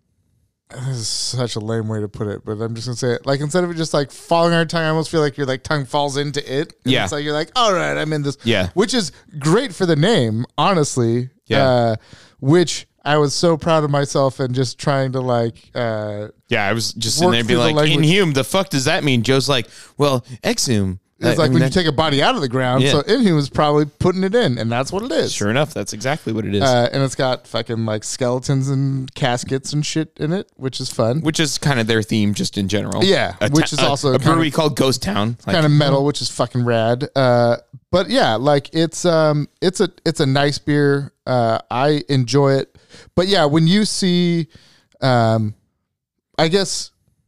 This is such a lame way to put it, but I'm just gonna say it. Like instead of it just like falling on your tongue, I almost feel like your like tongue falls into it. And Yeah. it's like you're like, all right, I'm in this. Yeah. which is great for the name, honestly. Yeah. uh, which I was so proud of myself and just trying to like. Uh, Yeah, I was just sitting Work there and being through the like, language. Inhume, the fuck does that mean? Joe's like, well, exhume. it's I like mean, when you that- take a body out of the ground, Yeah. so Inhume is probably putting it in, and that's what it is. Sure enough, that's exactly what it is. Uh, and it's got fucking like skeletons and caskets and shit in it, which is fun. which is kind of their theme just in general. Yeah, A which ta- is a- also a, kind brewery of- called Ghost Town. Like, kind of metal, which is fucking rad. Uh, but yeah, like it's um, it's a it's a nice beer. Uh, I enjoy it. But yeah, when you see, um, I guess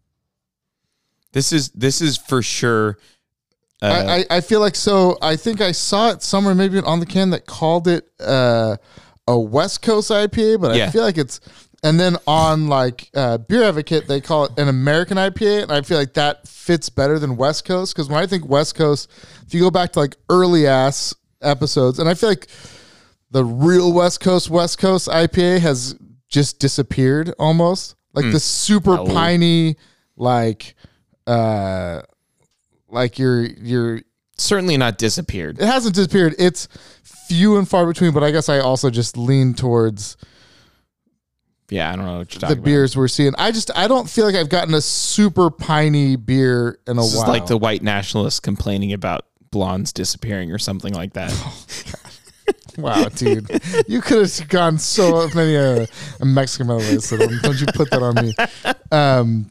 this is this is for sure. Uh, I, I I feel like so. I think I saw it somewhere, maybe on the can that called it uh, a West Coast I P A, but Yeah. I feel like it's. And then on like uh, Beer Advocate, they call it an American I P A, and I feel like that fits better than West Coast, because when I think West Coast, if you go back to like early ass episodes, and I feel like the real West Coast West Coast I P A has just disappeared almost, like mm. the super oh. piney, like uh, like you're you're certainly not disappeared. It hasn't disappeared. It's few and far between, but I guess I also just lean towards. Yeah, I don't know what you're talking the about. beers we're seeing. I just I don't feel like I've gotten a super piney beer in a this while. It's like the white nationalists complaining about blondes disappearing or something like that. Oh, wow, dude, you could have gone so many uh, Mexican ways. So don't, don't you put that on me? Um,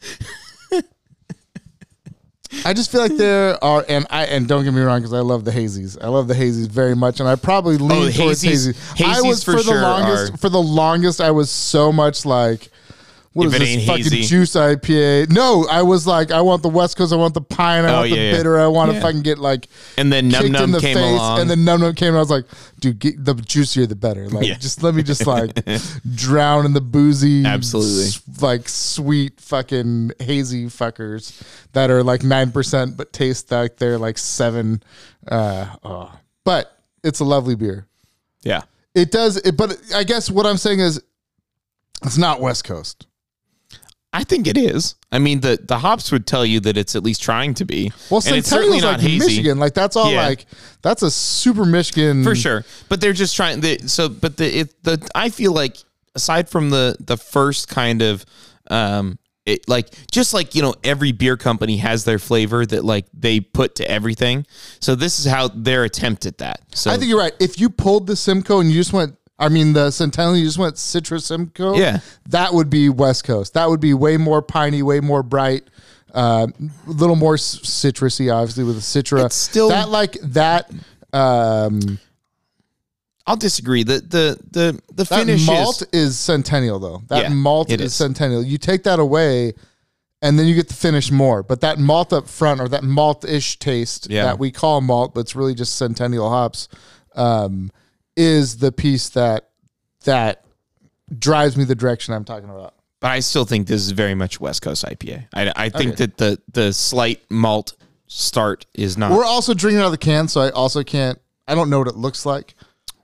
I just feel like there are, and I and don't get me wrong, because I love the hazies. I love the hazies very much, and I probably lean oh, towards hazies, hazies. hazies I was for, for the sure longest. Are, for the longest, I was so much like, what if is it this fucking hazy. juice I P A? No, I was like, I want the West Coast. I want the pine. I oh, want yeah, the yeah. bitter. I want to yeah. fucking get like. And then Num Num came face, along, and then Num Num came, and I was like, dude, get, the juicier the better. Like, yeah. just let me just like drown in the boozy, absolutely, s- like sweet fucking hazy fuckers that are like nine percent but taste like they're like seven. Uh, oh. But it's a lovely beer. Yeah, it does. It, but I guess what I'm saying is, it's not West Coast. I think it is. I mean, the, the hops would tell you that it's at least trying to be. Well, and it's certainly not like hazy. Michigan. Like that's all. Yeah. Like that's a super Michigan for sure. But they're just trying. The, so, but the it, the I feel like aside from the the first kind of, um, it, like just like you know every beer company has their flavor that like they put to everything. So this is how their attempt at that. So I think you're right. If you pulled the Simcoe and you just went. I mean, the Centennial, you just went Citra Simcoe. Yeah. That would be West Coast. That would be way more piney, way more bright, a uh, little more citrusy, obviously, with the Citra. It's still. That, like, that. Um, I'll disagree. The, the, the, the that finish malt is, is Centennial, though. That yeah, malt is, is Centennial. You take that away, and then you get the finish more. But that malt up front, or that malt-ish taste yeah. that we call malt, but it's really just Centennial hops, um, is the piece that that drives me the direction I'm talking about. But I still think this is very much West Coast I P A. I, I think okay. that the the slight malt start is not. We're also drinking out of the can, so I also can't. I don't know what it looks like.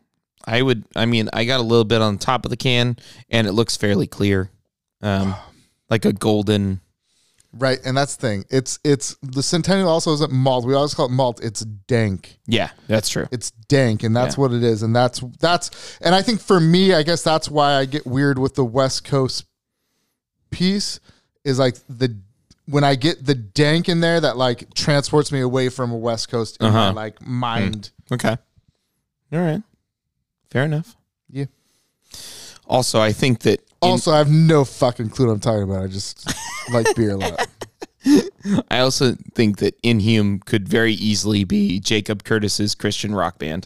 I would. I mean, I got a little bit on top of the can, and it looks fairly clear, um, like a golden. Right, and that's the thing. It's it's the Centennial also isn't malt. We always call it malt. It's dank. Yeah, that's true. It's dank, and that's yeah. what it is. And that's that's and I think for me, I guess that's why I get weird with the West Coast piece. Is like the when I get the dank in there, that like transports me away from a West Coast in uh-huh. my like mind. Mm. Okay, all right, fair enough. Yeah. Also, I think that. Also, I have no fucking clue what I'm talking about. I just like beer a lot. I also think that Inhume could very easily be Jacob Curtis's Christian rock band.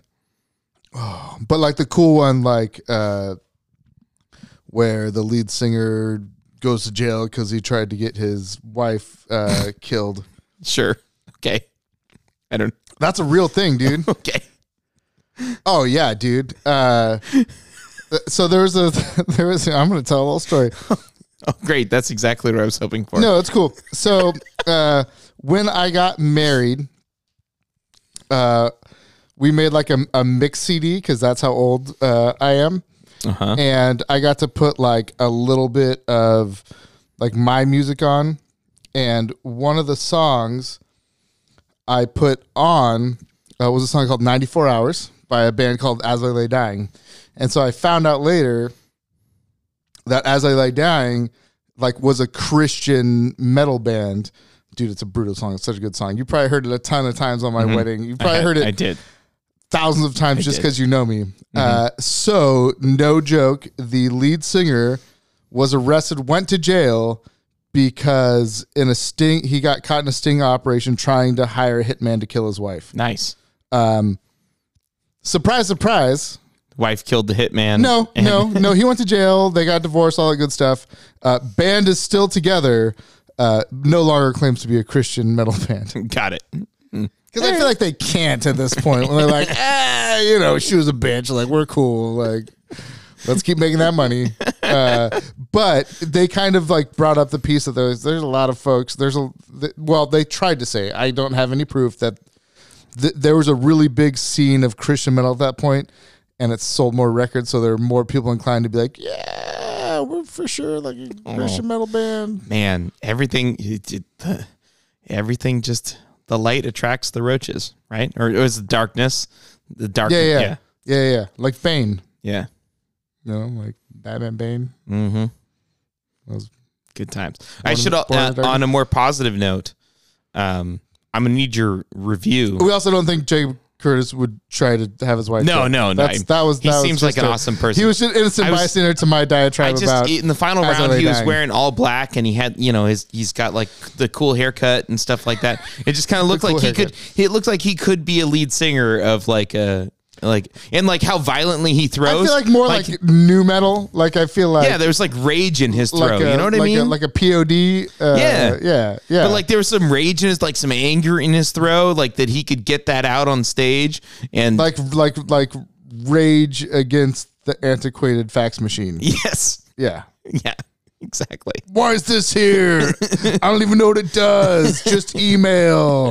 Oh, but like the cool one, like uh, where the lead singer goes to jail because he tried to get his wife uh, killed. Sure. Okay. I don't. That's a real thing, dude. Okay. Oh yeah, dude. Uh, So there was a there was I'm going to tell a little story. Oh, great! That's exactly what I was hoping for. No, it's cool. So uh, when I got married, uh, we made like a, a mix C D because that's how old uh, I am, uh-huh. and I got to put like a little bit of like my music on, and one of the songs I put on uh, was a song called ninety-four hours by a band called As I Lay Dying. And so I found out later that As I Lay Dying, like, was a Christian metal band. Dude, it's a brutal song. It's such a good song. You probably heard it a ton of times on my mm-hmm. wedding. You probably I, heard it I did. thousands of times I just because you know me. Mm-hmm. Uh, so, no joke, the lead singer was arrested, went to jail because in a sting, he got caught in a sting operation trying to hire a hitman to kill his wife. Nice. Um, surprise, surprise. Wife killed the hitman. No, no, no. He went to jail. They got divorced, all that good stuff. Uh, band is still together. Uh, no longer claims to be a Christian metal band. Got it. Because I feel like they can't at this point. When they're like, ah, you know, she was a bitch. Like, we're cool. Like, let's keep making that money. uh, but they kind of like brought up the piece of those. There's a lot of folks. There's a well, they tried to say. I don't have any proof that th- there was a really big scene of Christian metal at that point, and it sold more records. So there are more people inclined to be like, yeah, we're for sure like a oh, Christian metal band. Man, everything, it, it, uh, everything just the light attracts the roaches, right? Or it was the darkness, the darkness. Yeah, yeah, yeah, yeah, yeah. yeah. Like Bane. Yeah. You know, like Batman Bane. Mm-hmm. Those good times. I should, uh, on a more positive note, um, I'm going to need your review. We also don't think Jay Curtis would try to have his wife. No, killed. no, no. That's, that was, he that seems was like an a, awesome person. He was just innocent was, bystander to my diatribe I just, about. In the final round, he was dying. wearing all black and he had, you know, his, he's got like the cool haircut and stuff like that. It just kind of looked cool like he haircut. could, it looked like he could be a lead singer of like a, Like and like how violently he throws. I feel like more like, like new metal. Like I feel like yeah, there's like rage in his throw. Like a, you know what I like mean? A, like a P O D. Uh, yeah, yeah, yeah. But like there was some rage in his, like some anger in his throw, like that he could get that out on stage and like like like rage against the antiquated fax machine. Yes. Yeah. Yeah. Exactly. Why is this here? I don't even know what it does. Just email.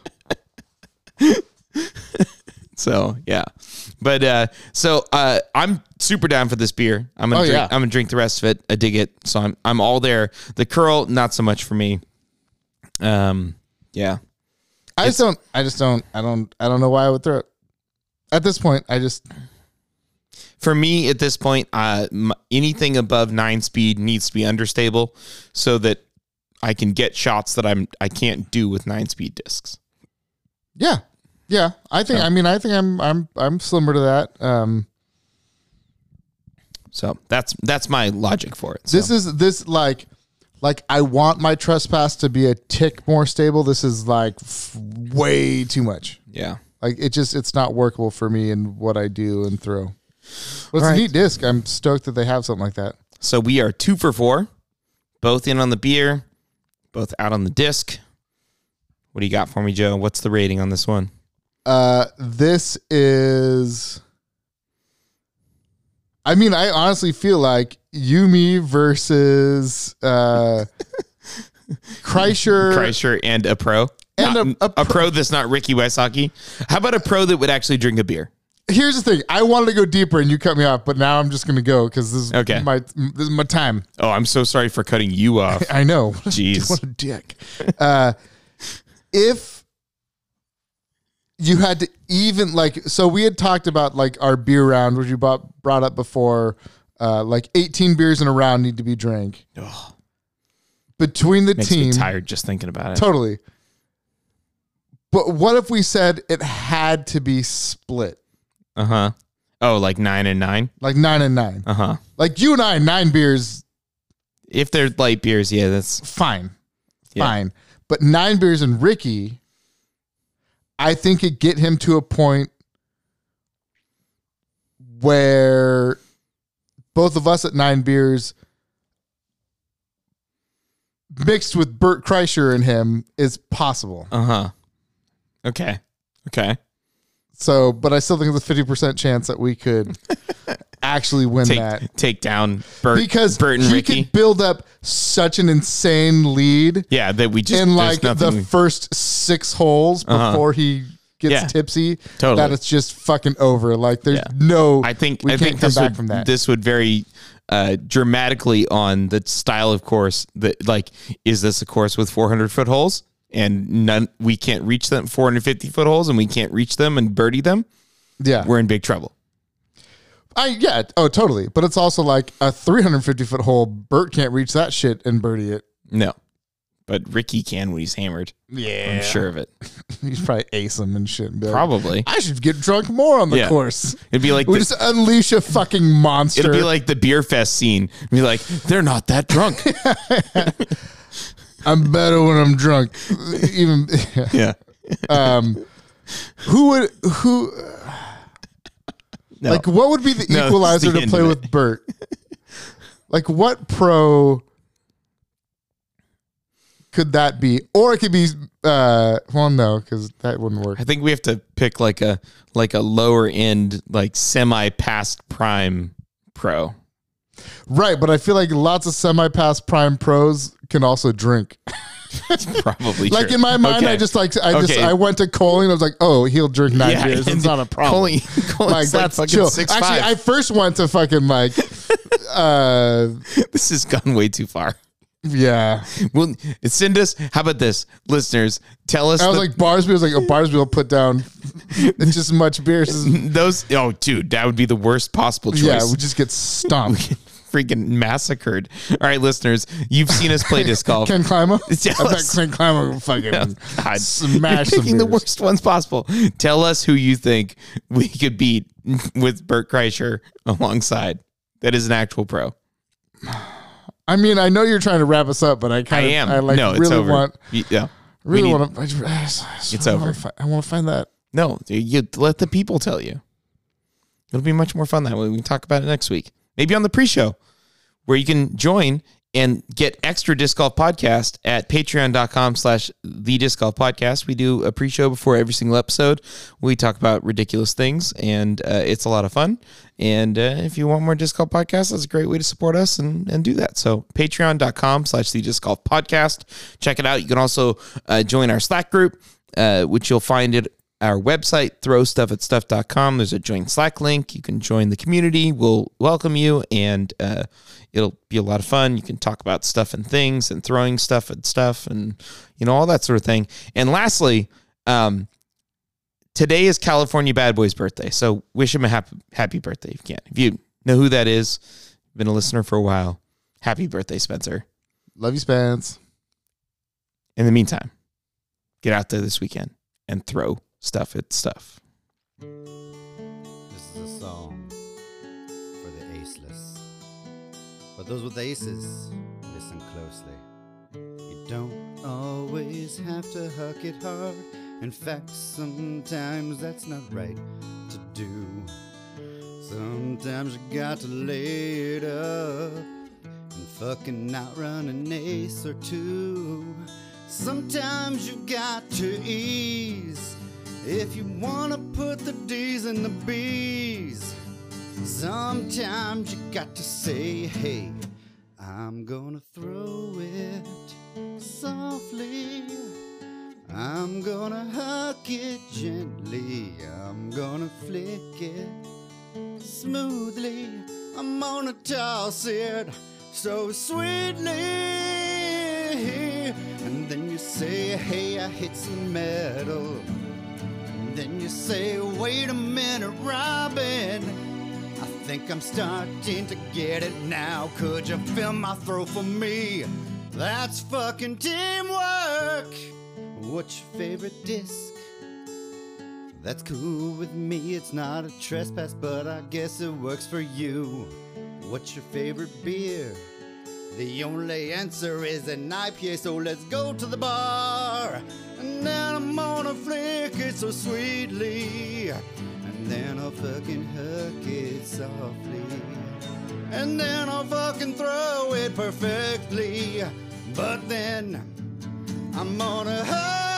So yeah, but uh, so uh, I'm super down for this beer. I'm gonna oh, drink, yeah. I'm gonna drink the rest of it. I dig it, so I'm I'm all there. The curl, not so much for me. Um, yeah, I just don't. I just don't. I don't. I don't know why I would throw it. At this point, I just. For me, at this point, uh, m- anything above nine speed needs to be understable, so that I can get shots that I'm I can't do with nine speed discs. Yeah. Yeah, I think. So, I mean, I think I'm. I'm. I'm similar to that. Um, so that's that's my logic for it. So. This is this like, like I want my trespass to be a tick more stable. This is like f- way too much. Yeah, like it just it's not workable for me in what I do and throw. But it's All a right. neat disc. I'm stoked that they have something like that. So we are two for four, both in on the beer, both out on the disc. What do you got for me, Joe? What's the rating on this one? Uh, this is, I mean, I honestly feel like Yumi versus uh, Kreischer. Kreischer and a pro. And not, a, a, a pro that's not Ricky Wysocki. How about a pro that would actually drink a beer? Here's the thing. I wanted to go deeper and you cut me off, but now I'm just going to go because this is okay. my this is my time. Oh, I'm so sorry for cutting you off. I know. Jeez. What a dick. Uh, if you had to even like, so we had talked about like our beer round, which you brought, brought up before, uh, like eighteen beers in a round need to be drank. Ugh. Between the Makes team. me tired just thinking about it. Totally. But what if we said it had to be split? Uh-huh. Oh, like nine and nine? Like nine and nine. Uh-huh. Like you and I, nine beers. If they're light beers, yeah, that's fine. Yeah. Fine. But nine beers and Ricky, I think it get him to a point where both of us at nine beers mixed with Bert Kreischer and him is possible. Uh-huh. Okay. Okay. So, but I still think there's a fifty percent chance that we could actually win take, that. Take down Bert, because Bert and he Ricky. could build up such an insane lead. Yeah, that we just in like nothing. the first six holes Uh-huh. before he gets Yeah. tipsy. Totally. That it's just fucking over. Like there's Yeah. no. I think we I can't think come this back would from that. this would vary uh, dramatically on the style of course. That like, is this a course with four hundred foot holes and none? We can't reach them four hundred fifty foot holes, and we can't reach them and birdie them. Yeah, we're in big trouble. I yeah. Oh, totally. But it's also like a three hundred fifty foot hole. Bert can't reach that shit and birdie it. No, but Ricky can when he's hammered. Yeah, I'm sure of it. He's probably ace him and shit. And be like, Probably. I should get drunk more on the Yeah. course. It'd be like we the, just unleash a fucking monster. it'll be like the beer fest scene. It'd be like, they're not that drunk. I'm better when I'm drunk. Even Yeah. um, who would who? No. Like, what would be the No, equalizer it's the to end play of with it. Bert? Like, what pro could that be? Or it could be, uh, well, no, because that wouldn't work. I think we have to pick like a like a lower end, like semi past prime pro. Right, but I feel like lots of semi-past prime pros can also drink. Probably like true. in my mind, Okay. I just like I just Okay. I went to Coley and I was like, oh, he'll drink nine Yeah, beers. and It's not a problem. Coley- Coley's like like that's fucking chill. six Actually, five. I first went to fucking like, uh, This has gone way too far. yeah. Well, send us. How about this, listeners? Tell us I was the- like Barsby was like a Barsby will put down it's just much beers. those. Oh, dude, that would be the worst possible choice. Yeah, we just get stomped. Freaking massacred. All right, listeners, you've seen us play disc golf. Ken Klima? Tell I bet us- Ken Klima will fucking God. smash You're some picking the beers. worst ones possible. Tell us who you think we could beat with Bert Kreischer alongside. That is an actual pro. I mean, I know you're trying to wrap us up, but I I kind of am. I like no, it's really over. want Y- yeah. really We need- want to. It's It's I over. Wanna fi- I want to find that. No, you let the people tell you. It'll be much more fun that way. We can talk about it next week. Maybe on the pre-show, where you can join and get extra disc golf podcast at patreon.com slash the disc golf podcast. We do a pre-show before every single episode. We talk about ridiculous things, and uh, it's a lot of fun. And uh, if you want more disc golf podcast, that's a great way to support us and, and do that. So patreon.com slash the disc golf podcast. Check it out. You can also uh, join our Slack group, uh, which you'll find it our website, throw stuff at stuff dot com. There's a join Slack link. You can join the community. We'll welcome you, and uh, it'll be a lot of fun. You can talk about stuff and things and throwing stuff and stuff and, you know, all that sort of thing. And lastly, um, today is California Bad Boy's birthday. So wish him a happy, happy birthday if you can. If you know who that is, been a listener for a while, happy birthday, Spencer. Love you, Spans. In the meantime, get out there this weekend and throw stuff at stuff. This is a song for the aceless. But those with aces, listen closely. You don't always have to huck it hard. In fact, sometimes that's not right to do. Sometimes you got to lay it up and fucking outrun an ace or two. Sometimes you got to ease if you wanna put the D's in the B's. Sometimes you got to say, hey, I'm gonna throw it softly. I'm gonna huck it gently. I'm gonna flick it smoothly. I'm gonna toss it so sweetly. And then you say, hey, I hit some metal. And then you say, wait a minute, Robin, I think I'm starting to get it now. Could you fill my throat for me? That's fucking teamwork. What's your favorite disc? That's cool with me, it's not a trespass, but I guess it works for you. What's your favorite beer? The only answer is an I P A, so let's go to the bar. And then I'm gonna flick it so sweetly. And then I'll fucking huck it softly. And then I'll fucking throw it perfectly. But then I'm gonna hug